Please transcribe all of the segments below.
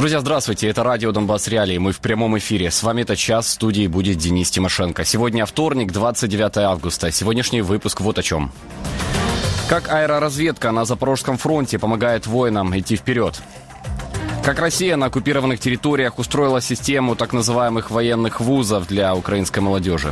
Друзья, здравствуйте, это радио «Донбасс Реалии», мы в прямом эфире. С вами этот час, в студии будет Денис Тимошенко. Сегодня вторник, 29 августа. Сегодняшний выпуск вот о чем. Как аэроразведка на Запорожском фронте помогает воинам идти вперед. Как Россия на оккупированных территориях устроила систему так называемых военных вузов для украинской молодежи.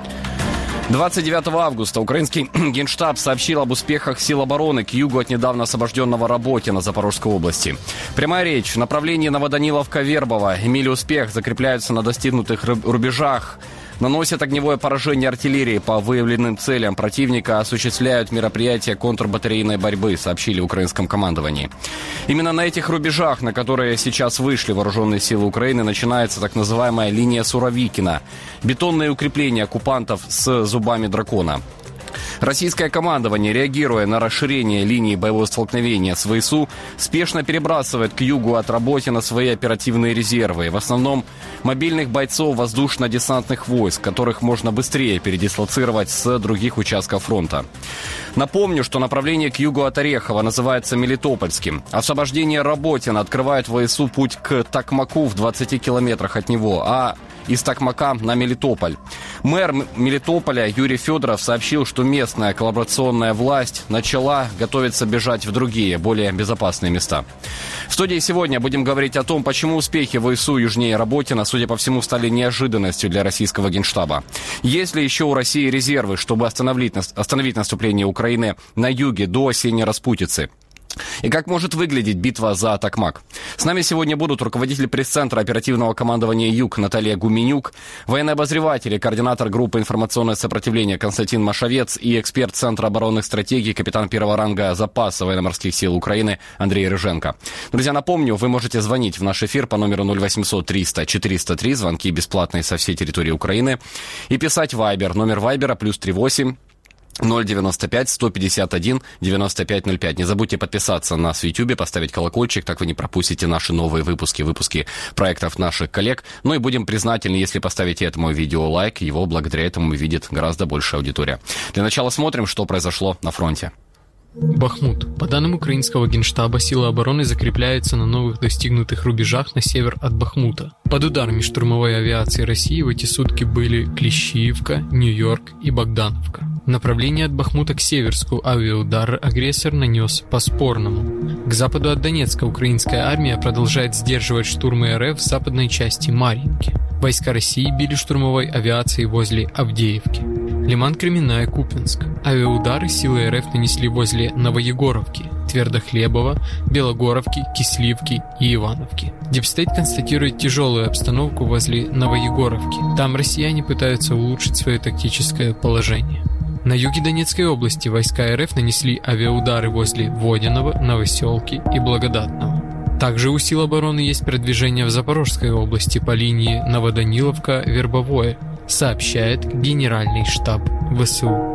29 августа украинский Генштаб сообщил об успехах сил обороны к югу от недавно освобожденного Работина Запорожской области. Прямая речь. В направлении Новоданиловка-Вербово имели успех, закрепляются на достигнутых рубежах, наносят огневое поражение артиллерии по выявленным целям противника, осуществляют мероприятия контрбатарейной борьбы, сообщили в украинском командовании. Именно на этих рубежах, на которые сейчас вышли вооруженные силы Украины, начинается так называемая линия Суровикина. Бетонные укрепления оккупантов с зубами дракона. Российское командование, реагируя на расширение линии боевого столкновения с ВСУ, спешно перебрасывает к югу от Работина свои оперативные резервы. В основном мобильных бойцов воздушно-десантных войск, которых можно быстрее передислоцировать с других участков фронта. Напомню, что направление к югу от Орехова называется Мелитопольским. Освобождение Работина открывает ВСУ путь к Токмаку в 20 километрах от него, а из Токмака на Мелитополь. Мэр Мелитополя Юрий Федоров сообщил, что местная коллаборационная власть начала готовиться бежать в другие, более безопасные места. В студии сегодня будем говорить о том, почему успехи ВСУ южнее Работина, судя по всему, стали неожиданностью для российского Генштаба. Есть ли еще у России резервы, чтобы остановить наступление Украины на юге до осенней распутицы? И как может выглядеть битва за Токмак? С нами сегодня будут руководитель пресс-центра оперативного командования «Юг» Наталья Гуменюк, военный обозреватель и координатор группы «Информационное сопротивление» Константин Машовец и эксперт Центра оборонных стратегий, капитан первого ранга запаса военно-морских сил Украины Андрей Рыженко. Друзья, напомню, вы можете звонить в наш эфир по номеру 0800 300 403, звонки бесплатные со всей территории Украины, и писать Вайбер, номер Вайбера +38 095 151 9505. Не забудьте подписаться на нас в YouTube, поставить колокольчик, так вы не пропустите наши новые выпуски проектов наших коллег. Ну и будем признательны, если поставите этому видео лайк, его благодаря этому увидит гораздо большая аудитория. Для начала смотрим, что произошло на фронте. Бахмут. По данным украинского Генштаба, силы обороны закрепляются на новых достигнутых рубежах на север от Бахмута. Под ударами штурмовой авиации России в эти сутки были Клещиевка, Нью-Йорк и Богдановка. В направлении от Бахмута к Северску авиаудар агрессор нанес по Спорному. К западу от Донецка украинская армия продолжает сдерживать штурмы РФ в западной части Марьинки. Войска России били штурмовой авиацией возле Авдеевки. Лиман-Кременная, Купинск. Авиаудары силы РФ нанесли возле Новоегоровки, Твердохлебова, Белогоровки, Кисливки и Ивановки. Дипстейт констатирует тяжелую обстановку возле Новоегоровки. Там россияне пытаются улучшить свое тактическое положение. На юге Донецкой области войска РФ нанесли авиаудары возле Водяного, Новоселки и Благодатного. Также у сил обороны есть продвижение в Запорожской области по линии Новоданиловка-Вербовое, сообщает Генеральный штаб ВСУ.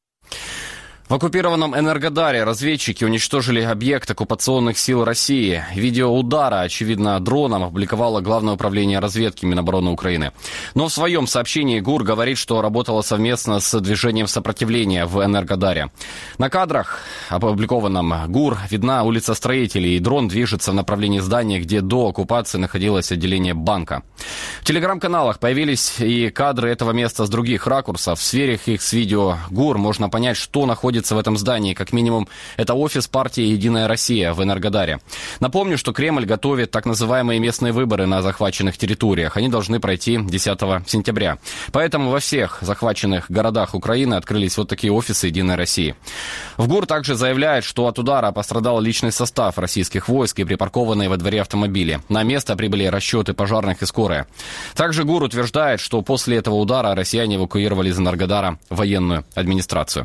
В оккупированном Энергодаре разведчики уничтожили объект оккупационных сил России. Видео удара, очевидно, дроном опубликовало Главное управление разведки Минобороны Украины. Но в своем сообщении ГУР говорит, что работало совместно с движением сопротивления в Энергодаре. На кадрах, опубликованном ГУР, видна улица Строителей, и дрон движется в направлении здания, где до оккупации находилось отделение банка. В телеграм-каналах появились и кадры этого места с других ракурсов. В сверях их с видео ГУР можно понять, что находится в этом здании. Как минимум, это офис партии «Единая Россия» в Энергодаре. Напомню, что Кремль готовит так называемые местные выборы на захваченных территориях. Они должны пройти 10 сентября. Поэтому во всех захваченных городах Украины открылись вот такие офисы «Единой России». В ГУР также заявляет, что от удара пострадал личный состав российских войск и припаркованные во дворе автомобили. На место прибыли расчеты пожарных и скорая. Также ГУР утверждает, что после этого удара россияне эвакуировали из Энергодара военную администрацию.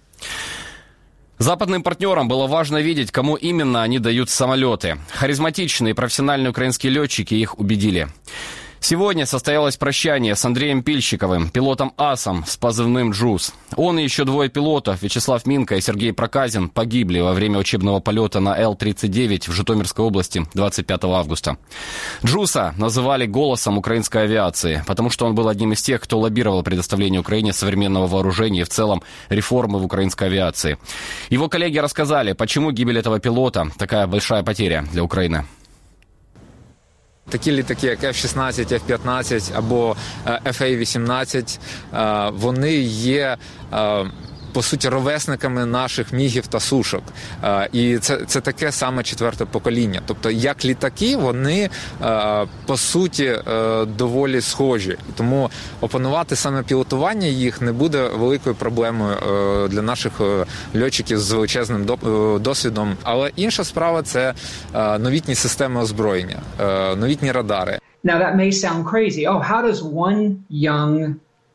Западным партнерам было важно видеть, кому именно они дают самолеты. Харизматичные профессиональные украинские летчики их убедили. Сегодня состоялось прощание с Андреем Пильщиковым, пилотом-асом с позывным «Джуз». Он и еще двое пилотов, Вячеслав Минко и Сергей Проказин, погибли во время учебного полета на Л-39 в Житомирской области 25 августа. «Джуза» называли голосом украинской авиации, потому что он был одним из тех, кто лоббировал предоставление Украине современного вооружения и в целом реформы в украинской авиации. Его коллеги рассказали, почему гибель этого пилота такая большая потеря для Украины. Такі літаки, як F-16, F-15 або FA-18, вони є, по суті, ровесниками наших мігів та сушок. І це таке саме четверте покоління. Тобто, як літаки, вони, по суті, доволі схожі. Тому опанувати саме пілотування їх не буде великою проблемою для наших льотчиків з величезним досвідом. Але інша справа – це новітні системи озброєння, новітні радари. Now that may sound crazy. Oh, how does one young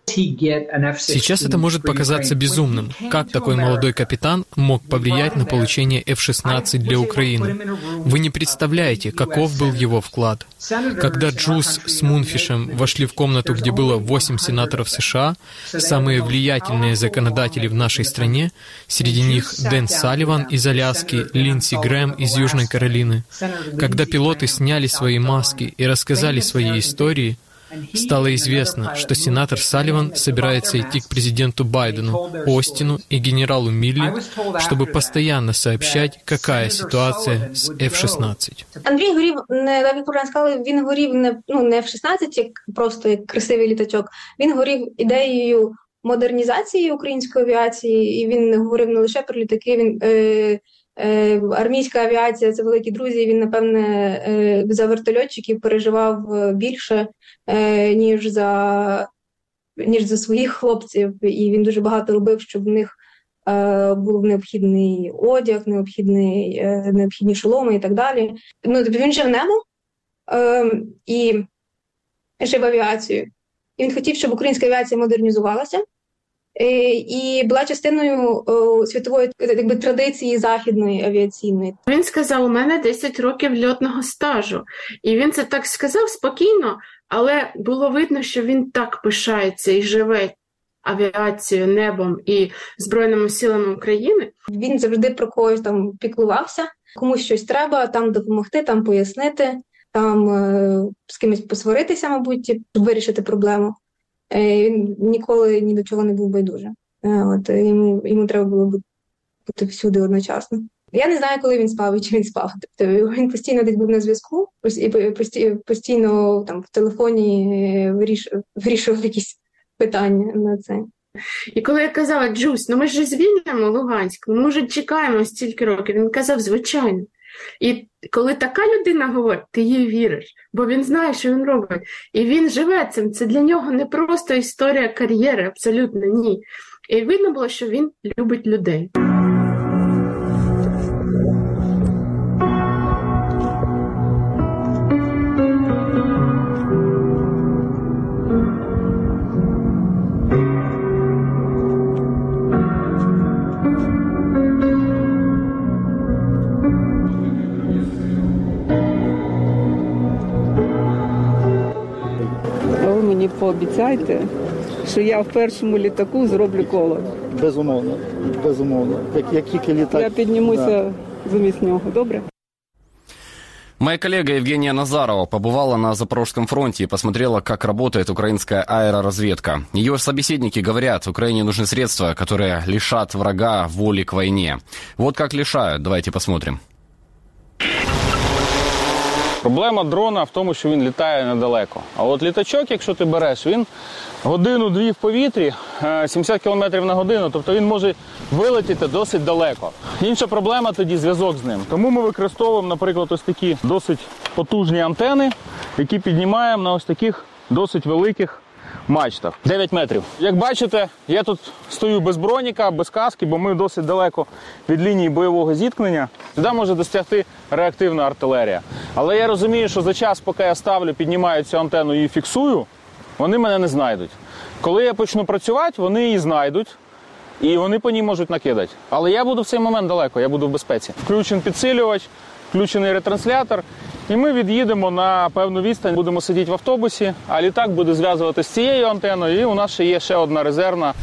Сейчас это может показаться безумным. Как такой молодой капитан мог повлиять на получение F-16 для Украины? Вы не представляете, каков был его вклад. Когда Джуз с Мунфишем вошли в комнату, где было 8 сенаторов США, самые влиятельные законодатели в нашей стране, среди них Дэн Салливан из Аляски, Линдси Грэм из Южной Каролины, когда пилоты сняли свои маски и рассказали свои истории, стало известно, что сенатор Салливан собирается идти к президенту Байдену, Остину и генералу Милли, чтобы постоянно сообщать, какая ситуация с F-16. Андрій горів, Вікторія сказала, він горів не F-16, як просто як красивий літачок, він горів ідеєю модернізації української авіації, і він говорив не лише про літаки, армійська авіація – це великі друзі, він, напевне, за вертольотчиків переживав більше, ніж за своїх хлопців, і він дуже багато робив, щоб в них був необхідний одяг, необхідні шоломи і так далі. Він жив небо і жив авіацією. І він хотів, щоб українська авіація модернізувалася і була частиною світової традиції західної авіаційної. Він сказав, у мене 10 років льотного стажу. І він це так сказав спокійно, але було видно, що він так пишається і живе авіацією, небом і Збройними силами України. Він завжди про когось там піклувався, комусь щось треба, там допомогти, там пояснити, там з кимось посваритися, мабуть, щоб вирішити проблему. Він ніколи ні до чого не був байдуже. Йому треба було бути всюди одночасно. Я не знаю, коли він спав і чи він спав. Тобто він постійно десь був на зв'язку, і постійно там в телефоні вирішував якісь питання на це. І коли я казала, Джусь, ми ж звільнимо Луганськ, ми вже чекаємо стільки років. Він казав, звичайно. І коли така людина говорить, ти їй віриш, бо він знає, що він робить. І він живе цим. Це для нього не просто історія кар'єри, абсолютно ні. І видно було, що він любить людей. Пообіцяйте, що я в першому літаку зроблю коло. Безумовно, безумовно. Як тільки літак... Я піднімуся замість нього, добре? Моя коллега Евгения Назарова побывала на Запорожском фронте и посмотрела, как работает украинская аэроразведка. Ее собеседники говорят, Украине нужны средства, которые лишат врага воли к войне. Вот как лишают, давайте посмотрим. Проблема дрона в тому, що він літає недалеко. А от літачок, якщо ти береш, він годину-дві в повітрі, 70 км на годину, тобто він може вилетіти досить далеко. Інша проблема тоді зв'язок з ним. Тому ми використовуємо, наприклад, ось такі досить потужні антени, які піднімаємо на ось таких досить великих мачтах. 9 метрів. Як бачите, я тут стою без броніка, без каски, бо ми досить далеко від лінії бойового зіткнення. Сюди може достягти реактивна артилерія. Але я розумію, що за час, поки я ставлю, піднімаю цю антенну і фіксую, вони мене не знайдуть. Коли я почну працювати, вони її знайдуть і вони по ній можуть накидати. Але я буду в цей момент далеко, я буду в безпеці. Включений підсилювач, включений ретранслятор. І ми від'їдемо на певну відстань, будемо сидіти в автобусі, а літак буде зв'язувати з цією антеною, і у нас ще є ще одна резервна.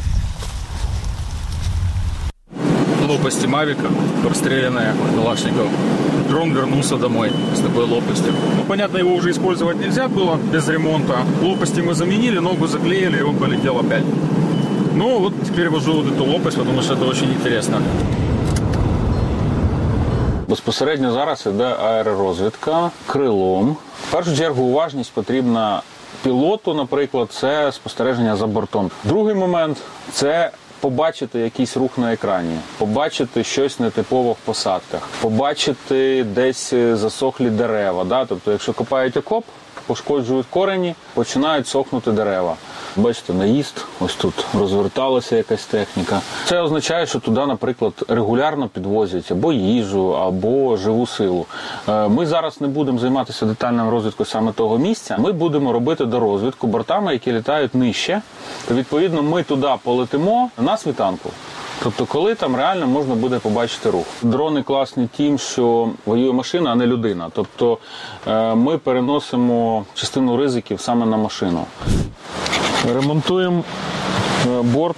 Лопасти Мавика, простреленная Калашников. Дрон вернулся домой с такой лопастью. Ну, понятно, его уже использовать нельзя было без ремонта. Лопасти мы заменили, ногу заклеили, и он полетел опять. Ну, вот теперь вожу вот эту лопасть, потому что это очень интересно. Безпосередньо зараз іде аеророзвідка крилом. В першу чергу уважність потрібна пілоту, наприклад, це спостереження за бортом. Другий момент – це побачити якийсь рух на екрані, побачити щось нетипове в посадках, побачити десь засохлі дерева. Да? Тобто, якщо копають окоп, пошкоджують корені, починають сохнути дерева. Бачите, наїзд, ось тут розверталася якась техніка. Це означає, що туди, наприклад, регулярно підвозять або їжу, або живу силу. Ми зараз не будемо займатися детальною розвідкою саме того місця. Ми будемо робити дорозвідку бортами, які літають нижче. Відповідно, ми туди полетимо на світанку. Тобто, коли там реально можна буде побачити рух. Дрони класні тим, що воює машина, а не людина. Тобто, ми переносимо частину ризиків саме на машину. Ремонтуємо борт,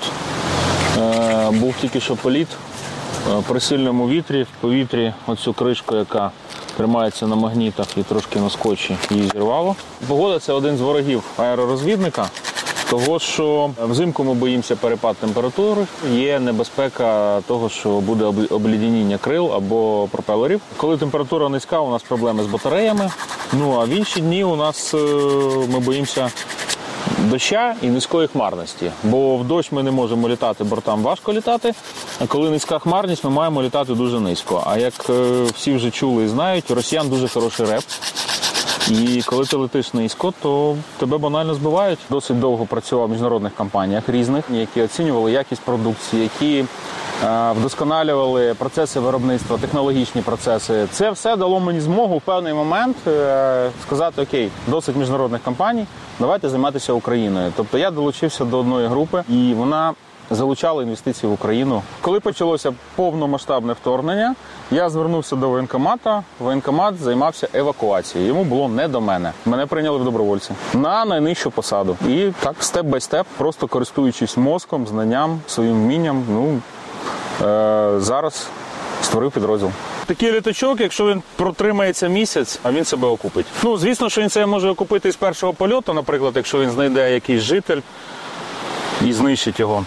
був тільки що політ, при сильному вітрі, в повітрі оцю кришку, яка тримається на магнітах і трошки на скотчі, її зірвало. Погода – це один з ворогів аеророзвідника, того, що взимку ми боїмося перепад температури, є небезпека того, що буде обледеніння крил або пропелерів. Коли температура низька, у нас проблеми з батареями, а в інші дні у нас ми боїмося доща і низької хмарності, бо в дощ ми не можемо літати, бортам важко літати, а коли низька хмарність, ми маємо літати дуже низько. А як всі вже чули і знають, у росіян дуже хороший реп, і коли ти летиш низько, то тебе банально збивають. Досить довго працював в міжнародних компаніях різних, які оцінювали якість продукції, які вдосконалювали процеси виробництва, технологічні процеси. Це все дало мені змогу в певний момент сказати, окей, досить міжнародних компаній, давайте займатися Україною. Тобто я долучився до одної групи, і вона залучала інвестиції в Україну. Коли почалося повномасштабне вторгнення, я звернувся до воєнкомата. Воєнкомат займався евакуацією. Йому було не до мене. Мене прийняли в добровольці на найнижчу посаду. І так, степ-бай-степ, просто користуючись мозком, знанням, своїм вмінням, зараз створив підрозділ. Такий літачок, якщо він протримається місяць, а він себе окупить. Звісно, що він себе може окупити з першого польоту, наприклад, якщо він знайде якийсь житель і знищить його.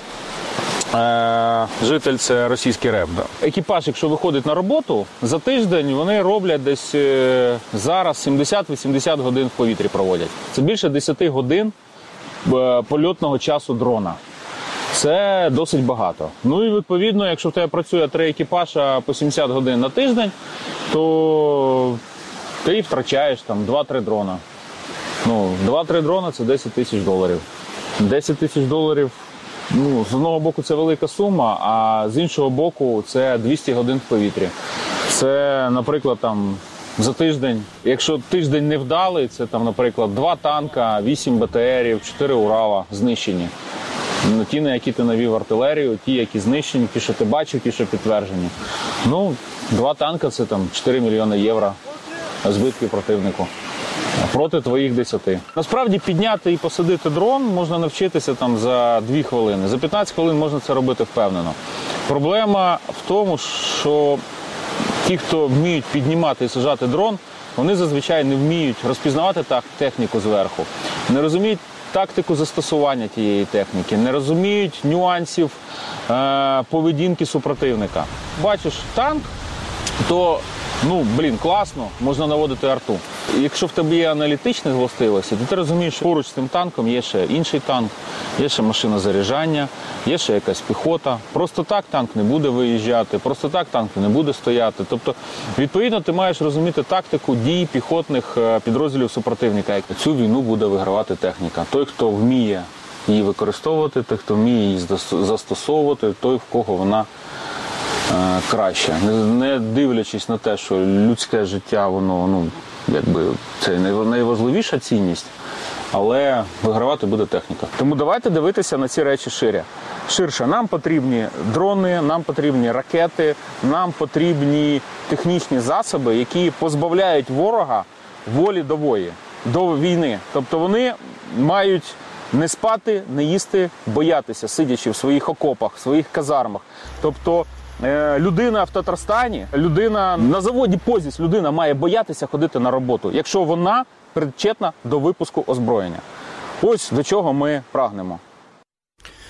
Житель – це російський РЕБ. Да. Екіпаж, якщо виходить на роботу, за тиждень вони роблять десь зараз 70-80 годин в повітрі проводять. Це більше 10 годин польотного часу дрона. Це досить багато. І відповідно, якщо в тебе працює 3 екіпажа по 70 годин на тиждень, то ти втрачаєш там 2-3 дрона. 2-3 дрона – це $10 000. $10 000 з одного боку це велика сума, а з іншого боку це 200 годин в повітрі. Це, наприклад, за тиждень, якщо тиждень невдалий, це, наприклад, 2 танка, 8 БТРів, 4 Урала знищені. Ті, на які ти навів артилерію, ті, які знищені, ті, що ти бачив, ті, що підтверджені. 2 танка – це 4 мільйони євро збитків противнику. Проти твоїх 10. Насправді підняти і посадити дрон можна навчитися за 2 хвилини. За 15 хвилин можна це робити впевнено. Проблема в тому, що ті, хто вміють піднімати і саджати дрон, вони зазвичай не вміють розпізнавати техніку зверху, не розуміють тактику застосування тієї техніки, не розуміють нюансів поведінки супротивника. Бачиш танк, то класно, можна наводити арту. Якщо в тебе є аналітичні властивості, то ти розумієш, що поруч з тим танком є ще інший танк, є ще машина заряджання, є ще якась піхота. Просто так танк не буде виїжджати, просто так танк не буде стояти. Тобто, відповідно, ти маєш розуміти тактику дій піхотних підрозділів супротивника. Цю війну буде вигравати техніка. Той, хто вміє її використовувати, той, хто вміє її застосовувати, той, в кого вона краще. Не дивлячись на те, що людське життя, воно, це найважливіша цінність, але вигравати буде техніка. Тому давайте дивитися на ці речі ширше. Нам потрібні дрони, нам потрібні ракети, нам потрібні технічні засоби, які позбавляють ворога волі до війни. Тобто вони мають не спати, не їсти, боятися, сидячи в своїх окопах, в своїх казармах. Тобто людина в Татарстані, людина на заводі «Позіс», людина має боятися ходити на роботу, якщо вона причетна до випуску озброєння. Ось до чого ми прагнемо.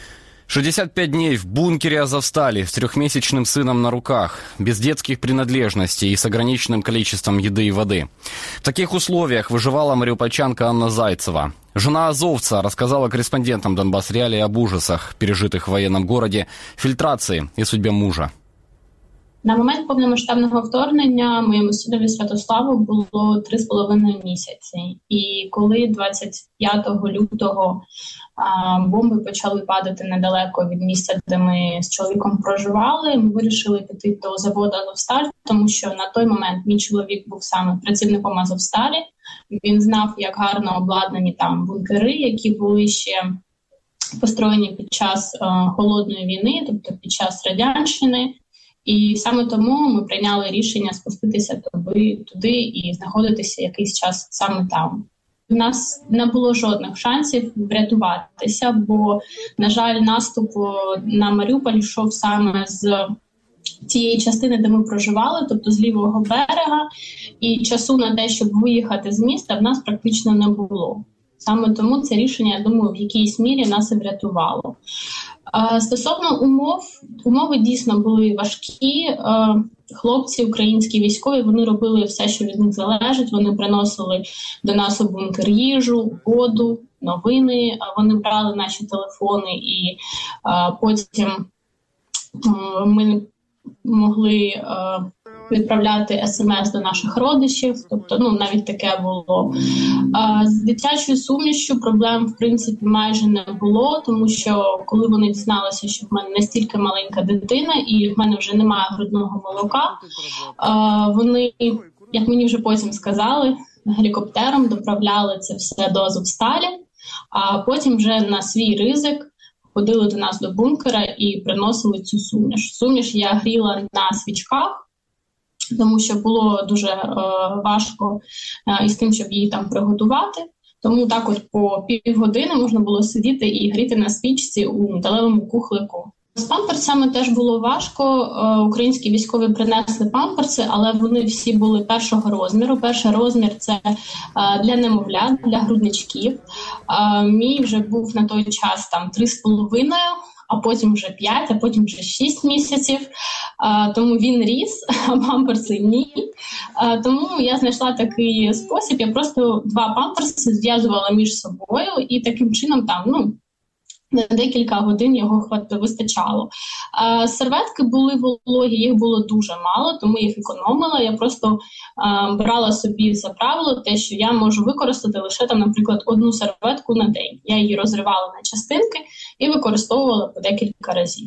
65 дней в бункере Азовстали с 3-месячным сыном на руках, без детских принадлежностей и с ограниченным количеством еды и воды. В таких условиях выживала мариупольчанка Анна Зайцева. Жена азовца рассказала корреспондентам Донбасс Реалии об ужасах, пережитых в военном городе, фильтрации и судьбе мужа. На момент повномасштабного вторгнення моєму синові Святославу було 3,5 місяці. І коли 25 лютого бомби почали падати недалеко від місця, де ми з чоловіком проживали, ми вирішили піти до заводу «Азовсталь», тому що на той момент мій чоловік був саме працівником «Азовсталі». Він знав, як гарно обладнані там бункери, які були ще построєні під час Холодної війни, тобто під час Радянщини. І саме тому ми прийняли рішення спуститися туди і знаходитися якийсь час саме там. У нас не було жодних шансів врятуватися, бо, на жаль, наступ на Маріуполь йшов саме з тієї частини, де ми проживали, тобто з лівого берега, і часу на те, щоб виїхати з міста, в нас практично не було. Саме тому це рішення, я думаю, в якійсь мірі нас і врятувало. Стосовно умови дійсно були важкі. Хлопці, українські військові, вони робили все, що від них залежить. Вони приносили до нас у бункер їжу, воду, новини. Вони брали наші телефони і потім ми могли відправляти смс до наших родичів, тобто навіть таке було. З дитячою сумішю проблем, в принципі, майже не було, тому що коли вони дізналися, що в мене настільки маленька дитина і в мене вже немає грудного молока, вони, як мені вже потім сказали, гелікоптером доправляли це все до Азовсталі, а потім вже на свій ризик ходили до нас до бункера і приносили цю суміш. Суміш я гріла на свічках, тому що було дуже важко із тим, щоб її там приготувати. Тому так от по півгодини можна було сидіти і гріти на свічці у металевому кухлику. З памперсами теж було важко. Українські військові принесли памперси, але вони всі були першого розміру. Перший розмір – це для немовлят, для грудничків. Мій вже був на той час там 3,5, а потім вже 5, а потім вже 6 місяців. Тому він ріс, а памперси ні. Тому я знайшла такий спосіб. Я просто 2 памперси зв'язувала між собою і таким чином там, на декілька годин його вистачало. Серветки були вологі, їх було дуже мало, тому їх економила. Я просто брала собі за правило те, що я можу використати лише там, наприклад, 1 серветку на день. Я її розривала на частинки і використовувала по декілька разів.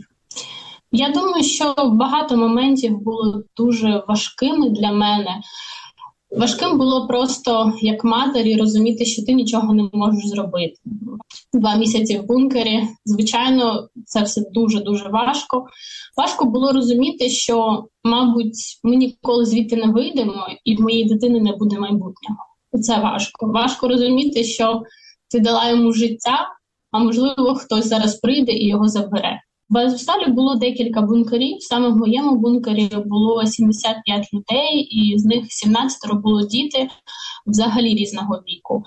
Я думаю, що багато моментів було дуже важкими для мене. Важким було просто, як матері, розуміти, що ти нічого не можеш зробити. 2 місяці в бункері, звичайно, це все дуже-дуже важко. Важко було розуміти, що, мабуть, ми ніколи звідти не вийдемо і в моєї дитини не буде майбутнього. Це важко. Важко розуміти, що ти дала йому життя, а можливо хтось зараз прийде і його забере. В Азовсталі було декілька бункерів. Саме в моєму бункері було 75 людей, і з них 17 було діти взагалі різного віку.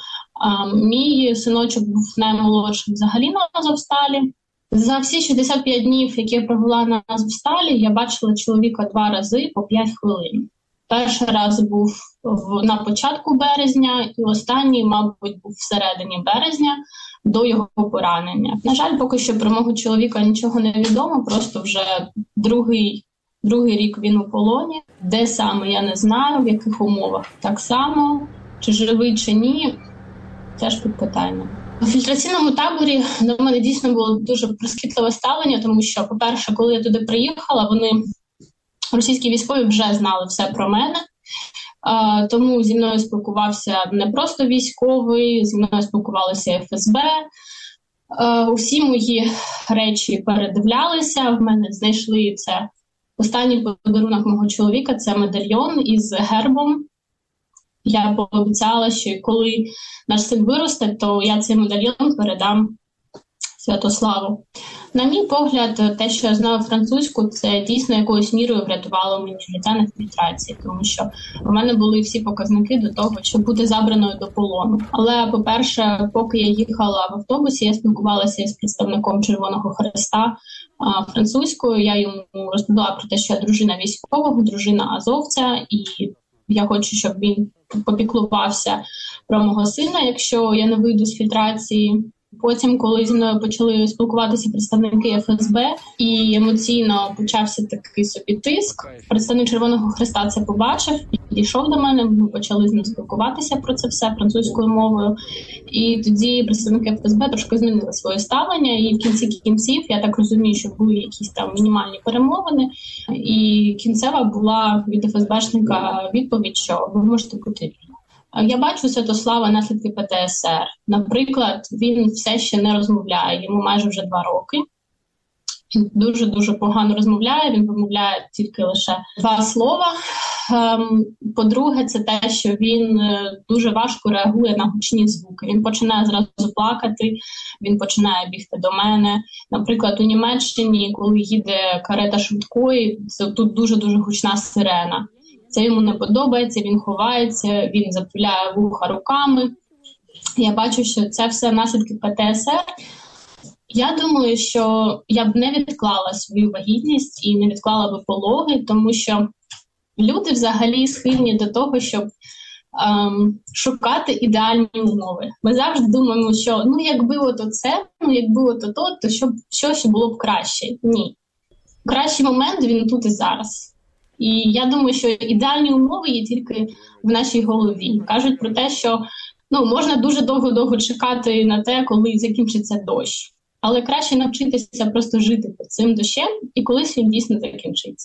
Мій синочок був наймолодшим взагалі на Азовсталі. За всі 65 днів, які я провела на Азовсталі, я бачила чоловіка 2 рази по 5 хвилин. Перший раз був на початку березня, і останній, мабуть, був всередині березня, до його поранення. На жаль, поки що про мого чоловіка нічого не відомо, просто вже другий рік він у полоні. Де саме, я не знаю, в яких умовах так само, чи живий, чи ні, теж під питанням. У фільтраційному таборі до мене дійсно було дуже прискіпливе ставлення, тому що, по-перше, коли я туди приїхала, російські військові вже знали все про мене. Тому зі мною спілкувався не просто військовий, зі мною спілкувалося ФСБ. Усі мої речі передивлялися, в мене знайшли це. Останній подарунок мого чоловіка – це медальйон із гербом. Я пообіцяла, що коли наш син виросте, то я цей медальйон передам Святославу. На мій погляд, те, що я знаю французьку, це дійсно якоюсь мірою врятувало мені життя на фільтрації, тому що у мене були всі показники до того, щоб бути забраною до полону. Але, по-перше, поки я їхала в автобусі, я спілкувалася з представником Червоного Хреста французькою. Я йому розповіла про те, що я дружина військового, дружина азовця, і я хочу, щоб він попіклувався про мого сина, якщо я не вийду з фільтрації. Потім, коли зі мною почали спілкуватися представники ФСБ, і емоційно почався такий собі тиск, представник Червоного Хреста це побачив, підійшов до мене, ми почали з ним спілкуватися про це все французькою мовою. І тоді представники ФСБ трошки змінили своє ставлення, і в кінці кінців, я так розумію, що були якісь там мінімальні перемовини, і кінцева була від ФСБшника відповідь, що ви можете бути вільні. Я бачу Святослава наслідки ПТСР. Наприклад, він все ще не розмовляє, йому майже вже 2 роки. Він дуже-дуже погано розмовляє, він вимовляє тільки лише 2 слова. По-друге, це те, що він дуже важко реагує на гучні звуки. Він починає зразу плакати, він починає бігти до мене. Наприклад, у Німеччині, коли їде карета швидкої, тут дуже-дуже гучна сирена. Це йому не подобається, він ховається, він затуляє вуха руками. Я бачу, що це все наслідки ПТСР. Я думаю, що я б не відклала свою вагітність і не відклала би пологи, тому що люди взагалі схильні до того, щоб шукати ідеальні умови. Ми завжди думаємо, що якби ото це, якби ото то що було б краще. Ні. Кращий момент він тут і зараз. І я думаю, що ідеальні умови є тільки в нашій голові. Кажуть про те, що можна дуже довго чекати на те, коли закінчиться дощ. Але краще навчитися просто жити під цим дощем, і колись він дійсно закінчиться.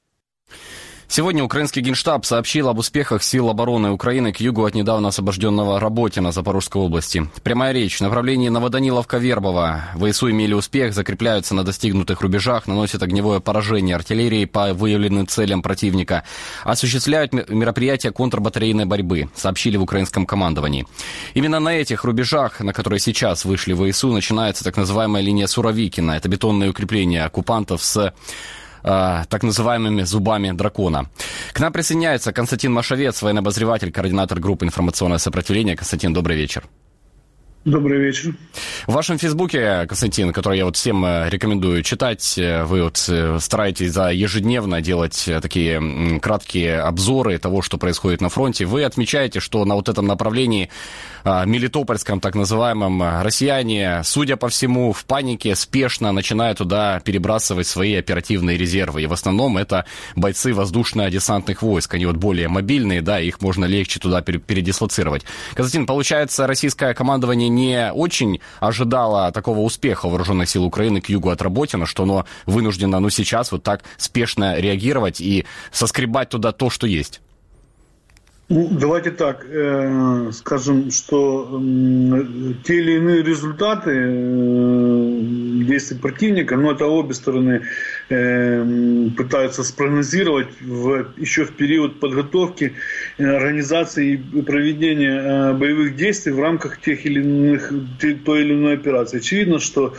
Сегодня украинский Генштаб сообщил об успехах сил обороны Украины к югу от недавно освобожденного Работина Запорожской области. Прямая речь. В направлении Новоданиловка-Вербово ВСУ имели успех, закрепляются на достигнутых рубежах, наносят огневое поражение артиллерии по выявленным целям противника, осуществляют мероприятия контрбатарейной борьбы, сообщили в украинском командовании. Именно на этих рубежах, на которые сейчас вышли ВСУ, начинается так называемая линия Суровикина. Это бетонные укрепления оккупантов с так называемыми зубами дракона. К нам присоединяется Константин Машовец, военный обозреватель, координатор группы «Информационное сопротивление». Константин, добрый вечер. Добрый вечер. В вашем фейсбуке, Константин, который я всем рекомендую читать, вы стараетесь ежедневно делать такие краткие обзоры того, что происходит на фронте. Вы отмечаете, что на этом направлении, Мелитопольском так называемом, россияне, судя по всему, в панике спешно начинают туда перебрасывать свои оперативные резервы. И в основном это бойцы воздушно-десантных войск. Они более мобильные, да, их можно легче туда передислоцировать. Константин, получается, российское командование не очень ожидало такого успеха вооруженных сил Украины к югу от Работина, что оно вынуждено сейчас так спешно реагировать и соскребать туда то, что есть? Давайте так скажем, что те или иные результаты действий противника, это обе стороны пытаются спрогнозировать еще в период подготовки, организации и проведения боевых действий в рамках той или иной операции. Очевидно, что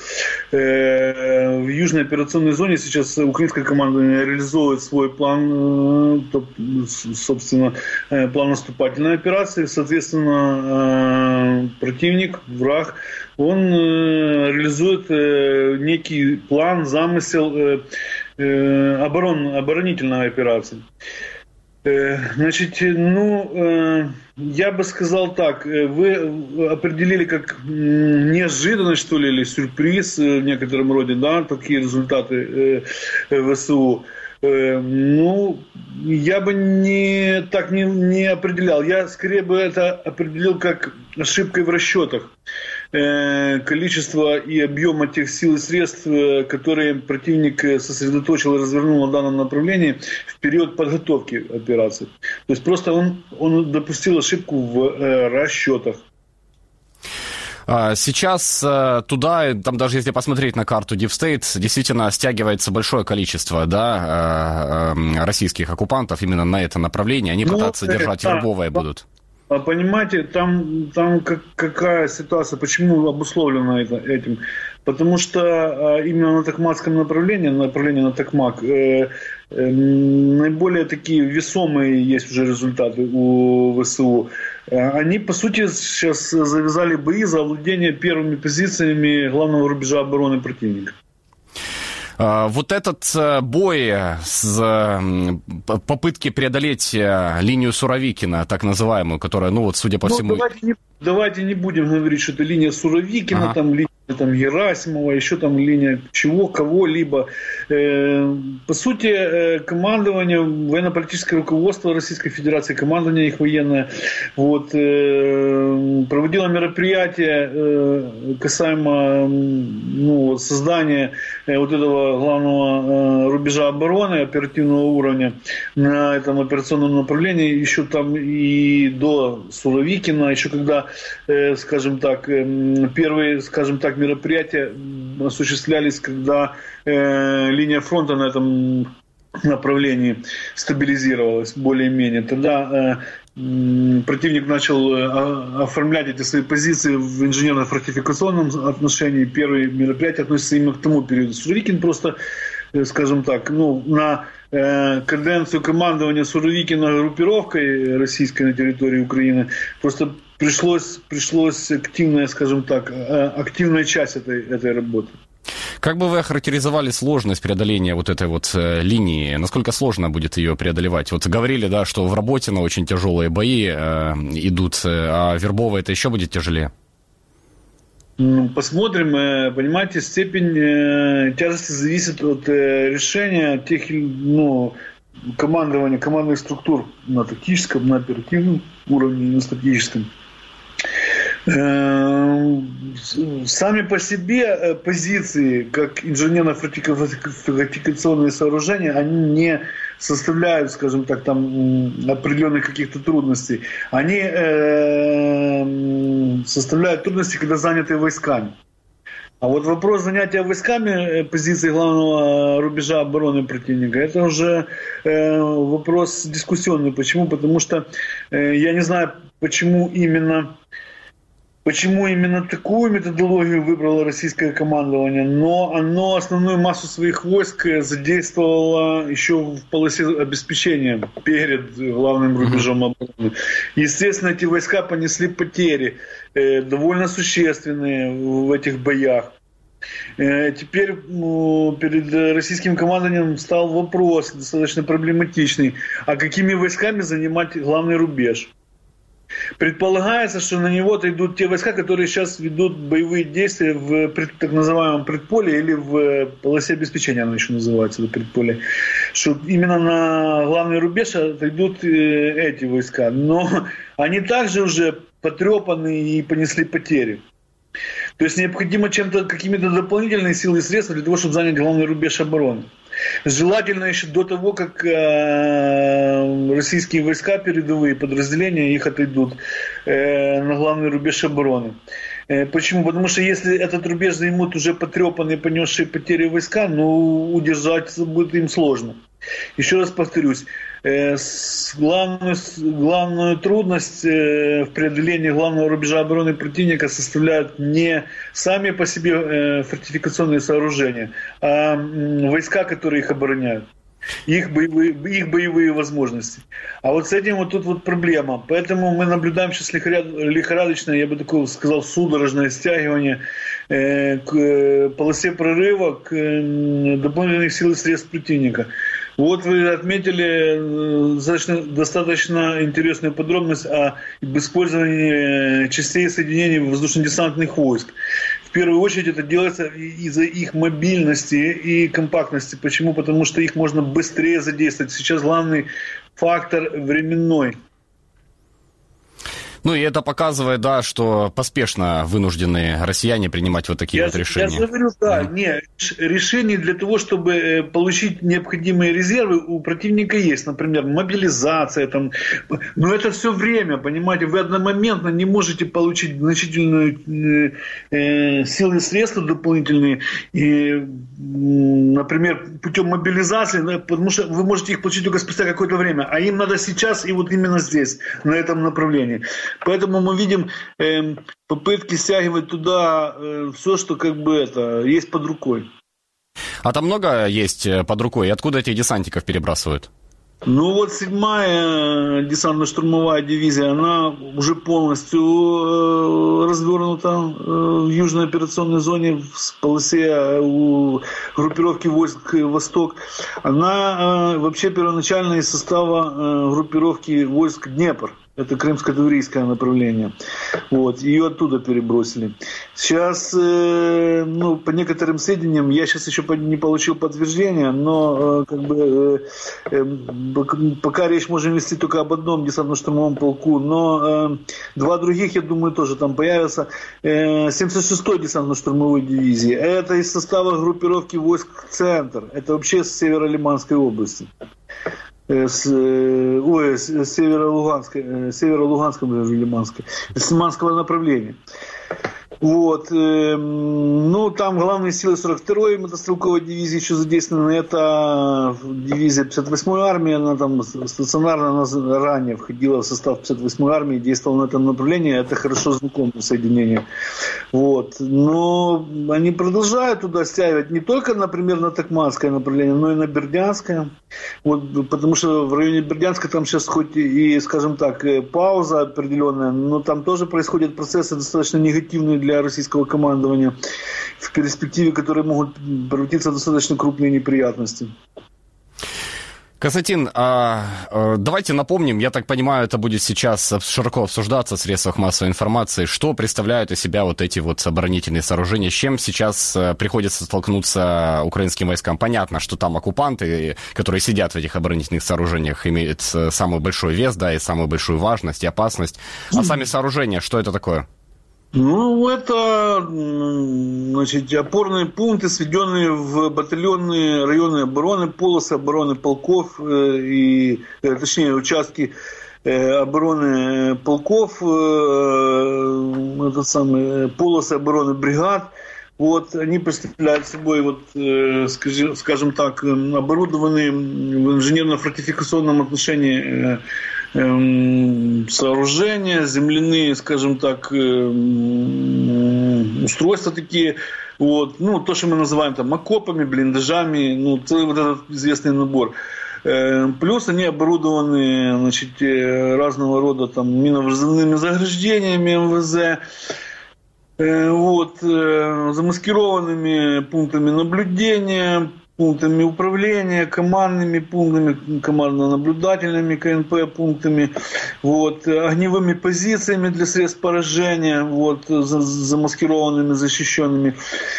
в южной операционной зоне сейчас украинское командование реализовывает свой план, собственно, план наступательной операции. Соответственно, противник, враг, он реализует некий план, замысел оборонительной операции. Значит, я бы сказал так, вы определили как неожиданность, что ли, или сюрприз в некотором роде, да, такие результаты ВСУ. Я бы не определял. Я скорее бы это определил как ошибкой в расчетах. Количество и объема тех сил и средств, которые противник сосредоточил и развернул на данном направлении в период подготовки операции. То есть просто он допустил ошибку в расчетах. Сейчас туда, там даже если посмотреть на карту Deep State, действительно стягивается большое количество, да, российских оккупантов именно на это направление. Они пытаться держать Вербовое будут. Понимаете, там какая ситуация, почему обусловлено этим? Потому что именно на токмакском направлении на Токмак, наиболее такие весомые есть уже результаты у ВСУ. Они, по сути, сейчас завязали бои за овладение первыми позициями главного рубежа обороны противника. Вот этот бой с попытки преодолеть линию Суровикина, так называемую, которая, ну вот, судя по всему... Давайте не будем говорить, что это линия Суровикина, там линия Герасимова, еще там линия кого-либо. По сути, командование, военно-политическое руководство Российской Федерации, командование их военное, вот, проводило мероприятие касаемо создания вот этого главного рубежа обороны оперативного уровня на этом операционном направлении, еще там и до Суровикина, еще когда, скажем так, первые, скажем так, мероприятия осуществлялись, когда линия фронта на этом направлении стабилизировалась более-менее. Тогда противник начал оформлять эти свои позиции в инженерно-фортификационном отношении. Первые мероприятия относятся именно к тому периоду. Суровикин просто, скажем так, на каденцию командования Суровикина группировкой российской на территории Украины просто пришлось активная, скажем так, активная часть этой работы. Как бы вы охарактеризовали сложность преодоления вот этой вот линии? Насколько сложно будет ее преодолевать? Вот говорили, да, что в Работино очень тяжелые бои идут, а Вербово это еще будет тяжелее? Посмотрим. Понимаете, степень тяжести зависит от решения тех, командования, командных структур на тактическом, на оперативном уровне, на стратегическом. Сами по себе позиции, как инженерно-фортификационные сооружения, они не составляют, скажем так, там определенных каких-то трудностей. Они составляют трудности, когда заняты войсками. А вот вопрос занятия войсками позиции главного рубежа обороны противника, это уже вопрос дискуссионный. Почему? Потому что я не знаю, почему именно такую методологию выбрало российское командование, но оно основную массу своих войск задействовало еще в полосе обеспечения перед главным рубежом обороны. Естественно, эти войска понесли потери довольно существенные в этих боях. Теперь перед российским командованием стал вопрос достаточно проблематичный, а какими войсками занимать главный рубеж? Предполагается, что на него идут те войска, которые сейчас ведут боевые действия в так называемом предполе или в полосе обеспечения, оно еще называется, это предполе. Что именно на главный рубеж идут эти войска. Но они также уже потрепаны и понесли потери. То есть необходимо какими-то дополнительными силами и средства для того, чтобы занять главный рубеж обороны. Желательно еще до того, как российские войска, передовые подразделения, их отойдут на главный рубеж обороны. Почему? Потому что если этот рубеж займут уже потрепанные, понесшие потери войска, удержать будет им сложно. Еще раз повторюсь, главную трудность в преодолении главного рубежа обороны противника составляют не сами по себе фортификационные сооружения, а войска, которые их обороняют, их боевые возможности. А вот с этим вот тут вот проблема. Поэтому мы наблюдаем сейчас лихорадочное, я бы такое сказал, судорожное стягивание к полосе прорыва, к дополнительных сил и средств противника. Вот вы отметили достаточно интересную подробность об использовании частей и соединений воздушно-десантных войск. В первую очередь это делается из-за их мобильности и компактности. Почему? Потому что их можно быстрее задействовать. Сейчас главный фактор временной. Ну и это показывает, да, что поспешно вынуждены россияне принимать вот такие решения. Я же говорю, да, нет, решений для того, чтобы получить необходимые резервы, у противника есть, например, мобилизация, там, но это все время, понимаете, вы одномоментно не можете получить значительную силы и средства дополнительные, и, например, путем мобилизации, потому что вы можете их получить только спустя какое-то время, а им надо сейчас и вот именно здесь, на этом направлении. Поэтому мы видим попытки стягивать туда все, что как бы это есть под рукой. А там много есть под рукой? И откуда этих десантников перебрасывают? Ну вот 7-я десантно-штурмовая дивизия, она уже полностью развернута в южной операционной зоне, в полосе у группировки войск «Восток». Она вообще первоначально из состава группировки войск «Днепр». Это крымско-таврийское направление. Вот, ее оттуда перебросили. Сейчас, по некоторым сведениям, я сейчас еще не получил подтверждения, но пока речь можем вести только об одном десантно-штурмовом полку, но два других, я думаю, тоже там появятся. 76-й десантно-штурмовой дивизии. Это из состава группировки войск «Центр». Это вообще с Северо-Лиманской области. С северо-луганского, Лиманской, с Лиманского направления. Вот. Там главные силы 42-й мотострелковой дивизии еще задействованы. Это дивизия 58-й армии. Она там стационарно ранее входила в состав 58-й армии, действовала на этом направлении. Это хорошо знакомое соединение. Вот. Но они продолжают туда стягивать не только, например, на Токмацкое направление, но и на Бердянское. Вот, потому что в районе Бердянска там сейчас хоть и, скажем так, пауза определенная, но там тоже происходят процессы достаточно негативные для российского командования в перспективе, которые могут превратиться в достаточно крупные неприятности. Константин, давайте напомним, я так понимаю, это будет сейчас широко обсуждаться в средствах массовой информации, что представляют из себя вот эти вот оборонительные сооружения, с чем сейчас приходится столкнуться украинским войскам. Понятно, что там оккупанты, которые сидят в этих оборонительных сооружениях, имеют самый большой вес, да, и самую большую важность и опасность. А сами сооружения, что это такое? Это, опорные пункты, сведенные в батальонные районы обороны, полосы обороны полков, точнее, участки обороны полков, полосы обороны бригад. Вот, они представляют собой, скажем так, оборудованные в инженерно-фортификационном отношении сооружения, земляные, скажем так, устройства такие, вот, то, что мы называем там окопами, блиндажами, целый вот этот известный набор. Плюс они оборудованы, разного рода там минно-взрывными заграждениями МВЗ, замаскированными пунктами наблюдения, пунктами управления, командными пунктами, командно-наблюдательными КНП пунктами, огневыми позициями для средств поражения, замаскированными, защищенными.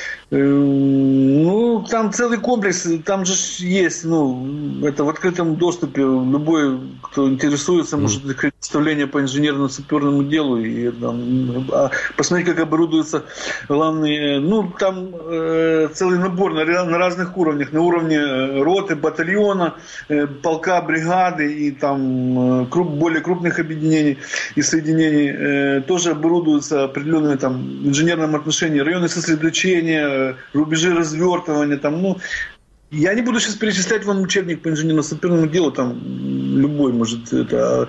Там целый комплекс, там же есть, это в открытом доступе, любой, кто интересуется, может открыть представление по инженерно-саперному делу и посмотреть, как оборудуются главные, там целый набор на разных уровнях, на уровне роты, батальона, полка, бригады и там более крупных объединений и соединений, тоже оборудуются определенные там в инженерном отношении районы сосредоточения, рубежи развертывания, я не буду сейчас перечислять вам учебник по инженерно-саперному делу, там любой может это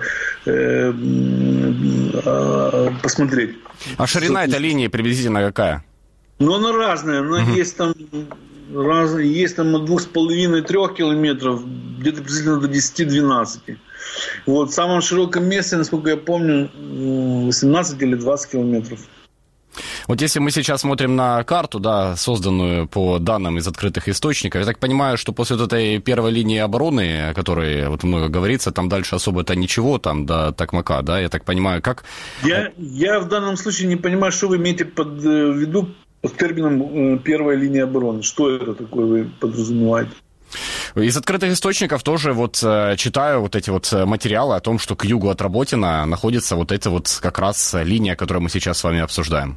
посмотреть. А ширина этой линии приблизительно какая? Она разная, есть там от 2,5-3 километров, где-то приблизительно до 10-12. В самом широком месте, насколько я помню, 18 или 20 километров. Вот если мы сейчас смотрим на карту, да, созданную по данным из открытых источников, я так понимаю, что после вот этой первой линии обороны, о которой много говорится, там дальше особо-то ничего, там до Токмака, да, я так понимаю, как... Я в данном случае не понимаю, что вы имеете в виду под термином первая линия обороны. Что это такое вы подразумеваете? Из открытых источников тоже вот читаю вот эти вот материалы о том, что к югу от Работина находится вот эта вот как раз линия, которую мы сейчас с вами обсуждаем.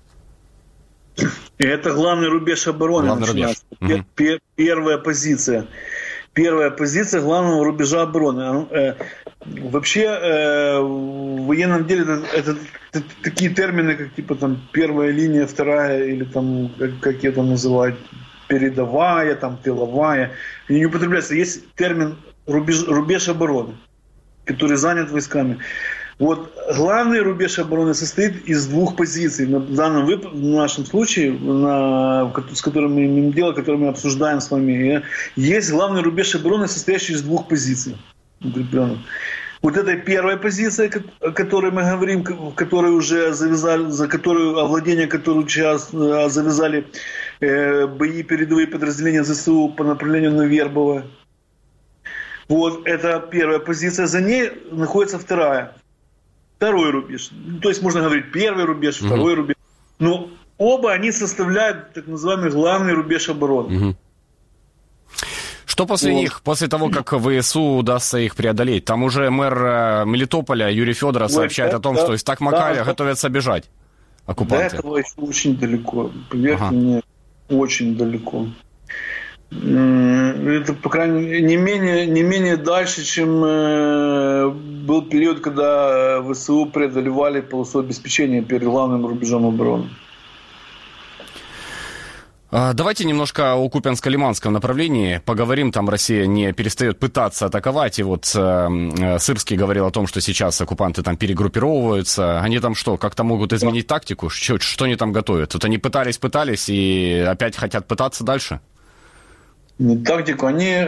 И это главный рубеж обороны. Главный рубеж. Первая позиция главного рубежа обороны. Вообще в военном деле это такие термины, как типа там первая линия, вторая, или там, как это называют, передовая, там, тыловая. Они не употребляются. Есть термин рубеж обороны, который занят войсками. Вот главный рубеж обороны состоит из двух позиций. В нашем случае, с которым мы имеем дело, который мы обсуждаем с вами, есть главный рубеж обороны, состоящий из двух позиций. Вот это первая позиция, о которой мы говорим, которую уже завязали, за которую овладение, которую сейчас завязали бои передовые подразделения ЗСУ по направлению на Вербово. Вот это первая позиция. За ней находится второй рубеж. То есть можно говорить первый рубеж, второй рубеж. Но оба они составляют так называемый главный рубеж обороны. Что после них, после того, как ВСУ удастся их преодолеть? Там уже мэр Мелитополя Юрий Федоров сообщает о том, что из Такмакаля готовятся бежать оккупанты. До этого еще очень далеко. Поверьте мне, очень далеко. Это, по крайней мере, не менее дальше, чем был период, когда ВСУ преодолевали полосу обеспечения перед главным рубежом обороны. Давайте немножко о Купянско-Лиманском направлении поговорим. Там Россия не перестает пытаться атаковать. И вот Сырский говорил о том, что сейчас оккупанты там перегруппировываются. Они там что, как-то могут изменить тактику? Что они там готовят? Вот они пытались и опять хотят пытаться дальше? Тактику они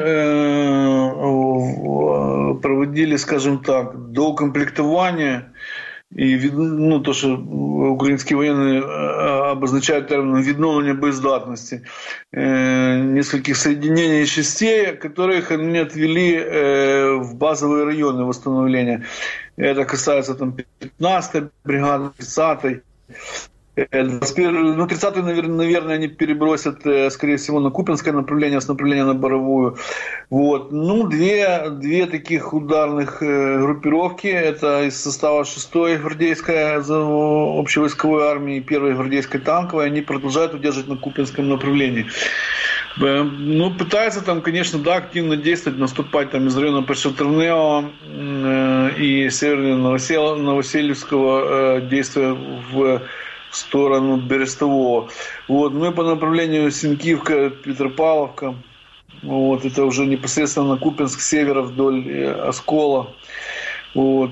проводили, скажем так, доукомплектование. И то, что украинские военные обозначают термином «відновлення боездатности», нескольких соединений и частей, которых они отвели в базовые районы восстановления. Это касается там 15-й бригады, 30-й. 30-й, наверное, они перебросят, скорее всего, на Купянское направление, с направления на Боровую. Вот. Две таких ударных группировки. Это из состава 6-й гвардейской общевойсковой армии и 1-й гвардейской танковой. Они продолжают удерживать на Купянском направлении. Пытаются там, конечно, активно действовать, наступать там из района Пешетернео и северного Новоселевского, действия в сторону Берестового. Вот. Ну и по направлению Синкивка, Петропавловка. Вот. Это уже непосредственно на Купянск, с севера вдоль Оскола. Вот.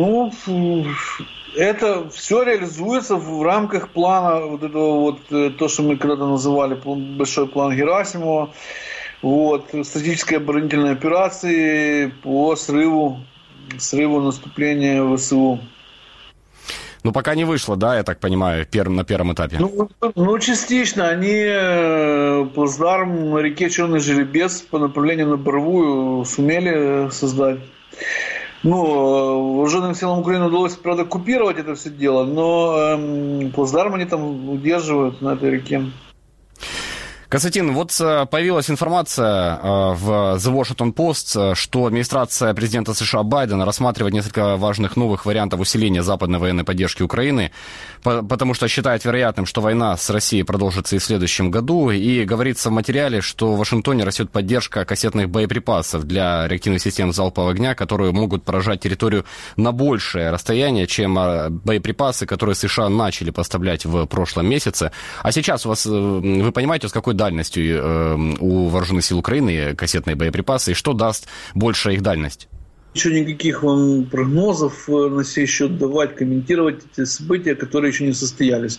Это все реализуется в рамках плана вот этого вот, то, что мы когда-то называли большой план Герасимова. Вот. Стратегической оборонительной операции по срыву наступления ВСУ. Пока не вышло, да, я так понимаю, на первом этапе? Частично. Они плацдарм на реке Черный Жеребец по направлению на Боровую сумели создать. Вооруженным силам Украины удалось, правда, оккупировать это все дело, но плацдарм они там удерживают на этой реке. Константин, вот появилась информация в The Washington Post, что администрация президента США Байдена рассматривает несколько важных новых вариантов усиления западной военной поддержки Украины, потому что считает вероятным, что война с Россией продолжится и в следующем году. И говорится в материале, что в Вашингтоне растет поддержка кассетных боеприпасов для реактивных систем залпового огня, которые могут поражать территорию на большее расстояние, чем боеприпасы, которые США начали поставлять в прошлом месяце. А сейчас вы понимаете, с какой дальностью у вооруженных сил Украины кассетные боеприпасы, и что даст большая их дальность? Еще никаких вам прогнозов на сей счет давать, комментировать эти события, которые еще не состоялись.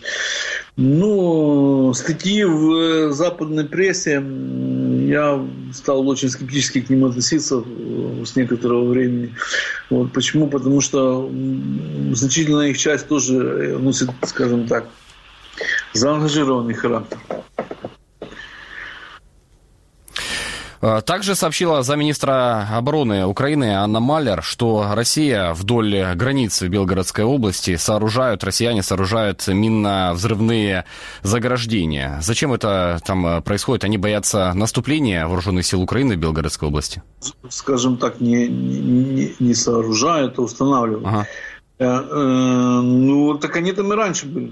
Статьи в западной прессе, я стал очень скептически к ним относиться с некоторого времени. Вот. Почему? Потому что значительная их часть тоже носит, скажем так, заангажированный характер. Также сообщила замминистра обороны Украины Анна Малер, что Россия вдоль границ в Белгородской области россияне сооружают минно-взрывные заграждения. Зачем это там происходит? Они боятся наступления вооруженных сил Украины в Белгородской области? Скажем так, не сооружают, а устанавливают. Ага. Так они там и раньше были.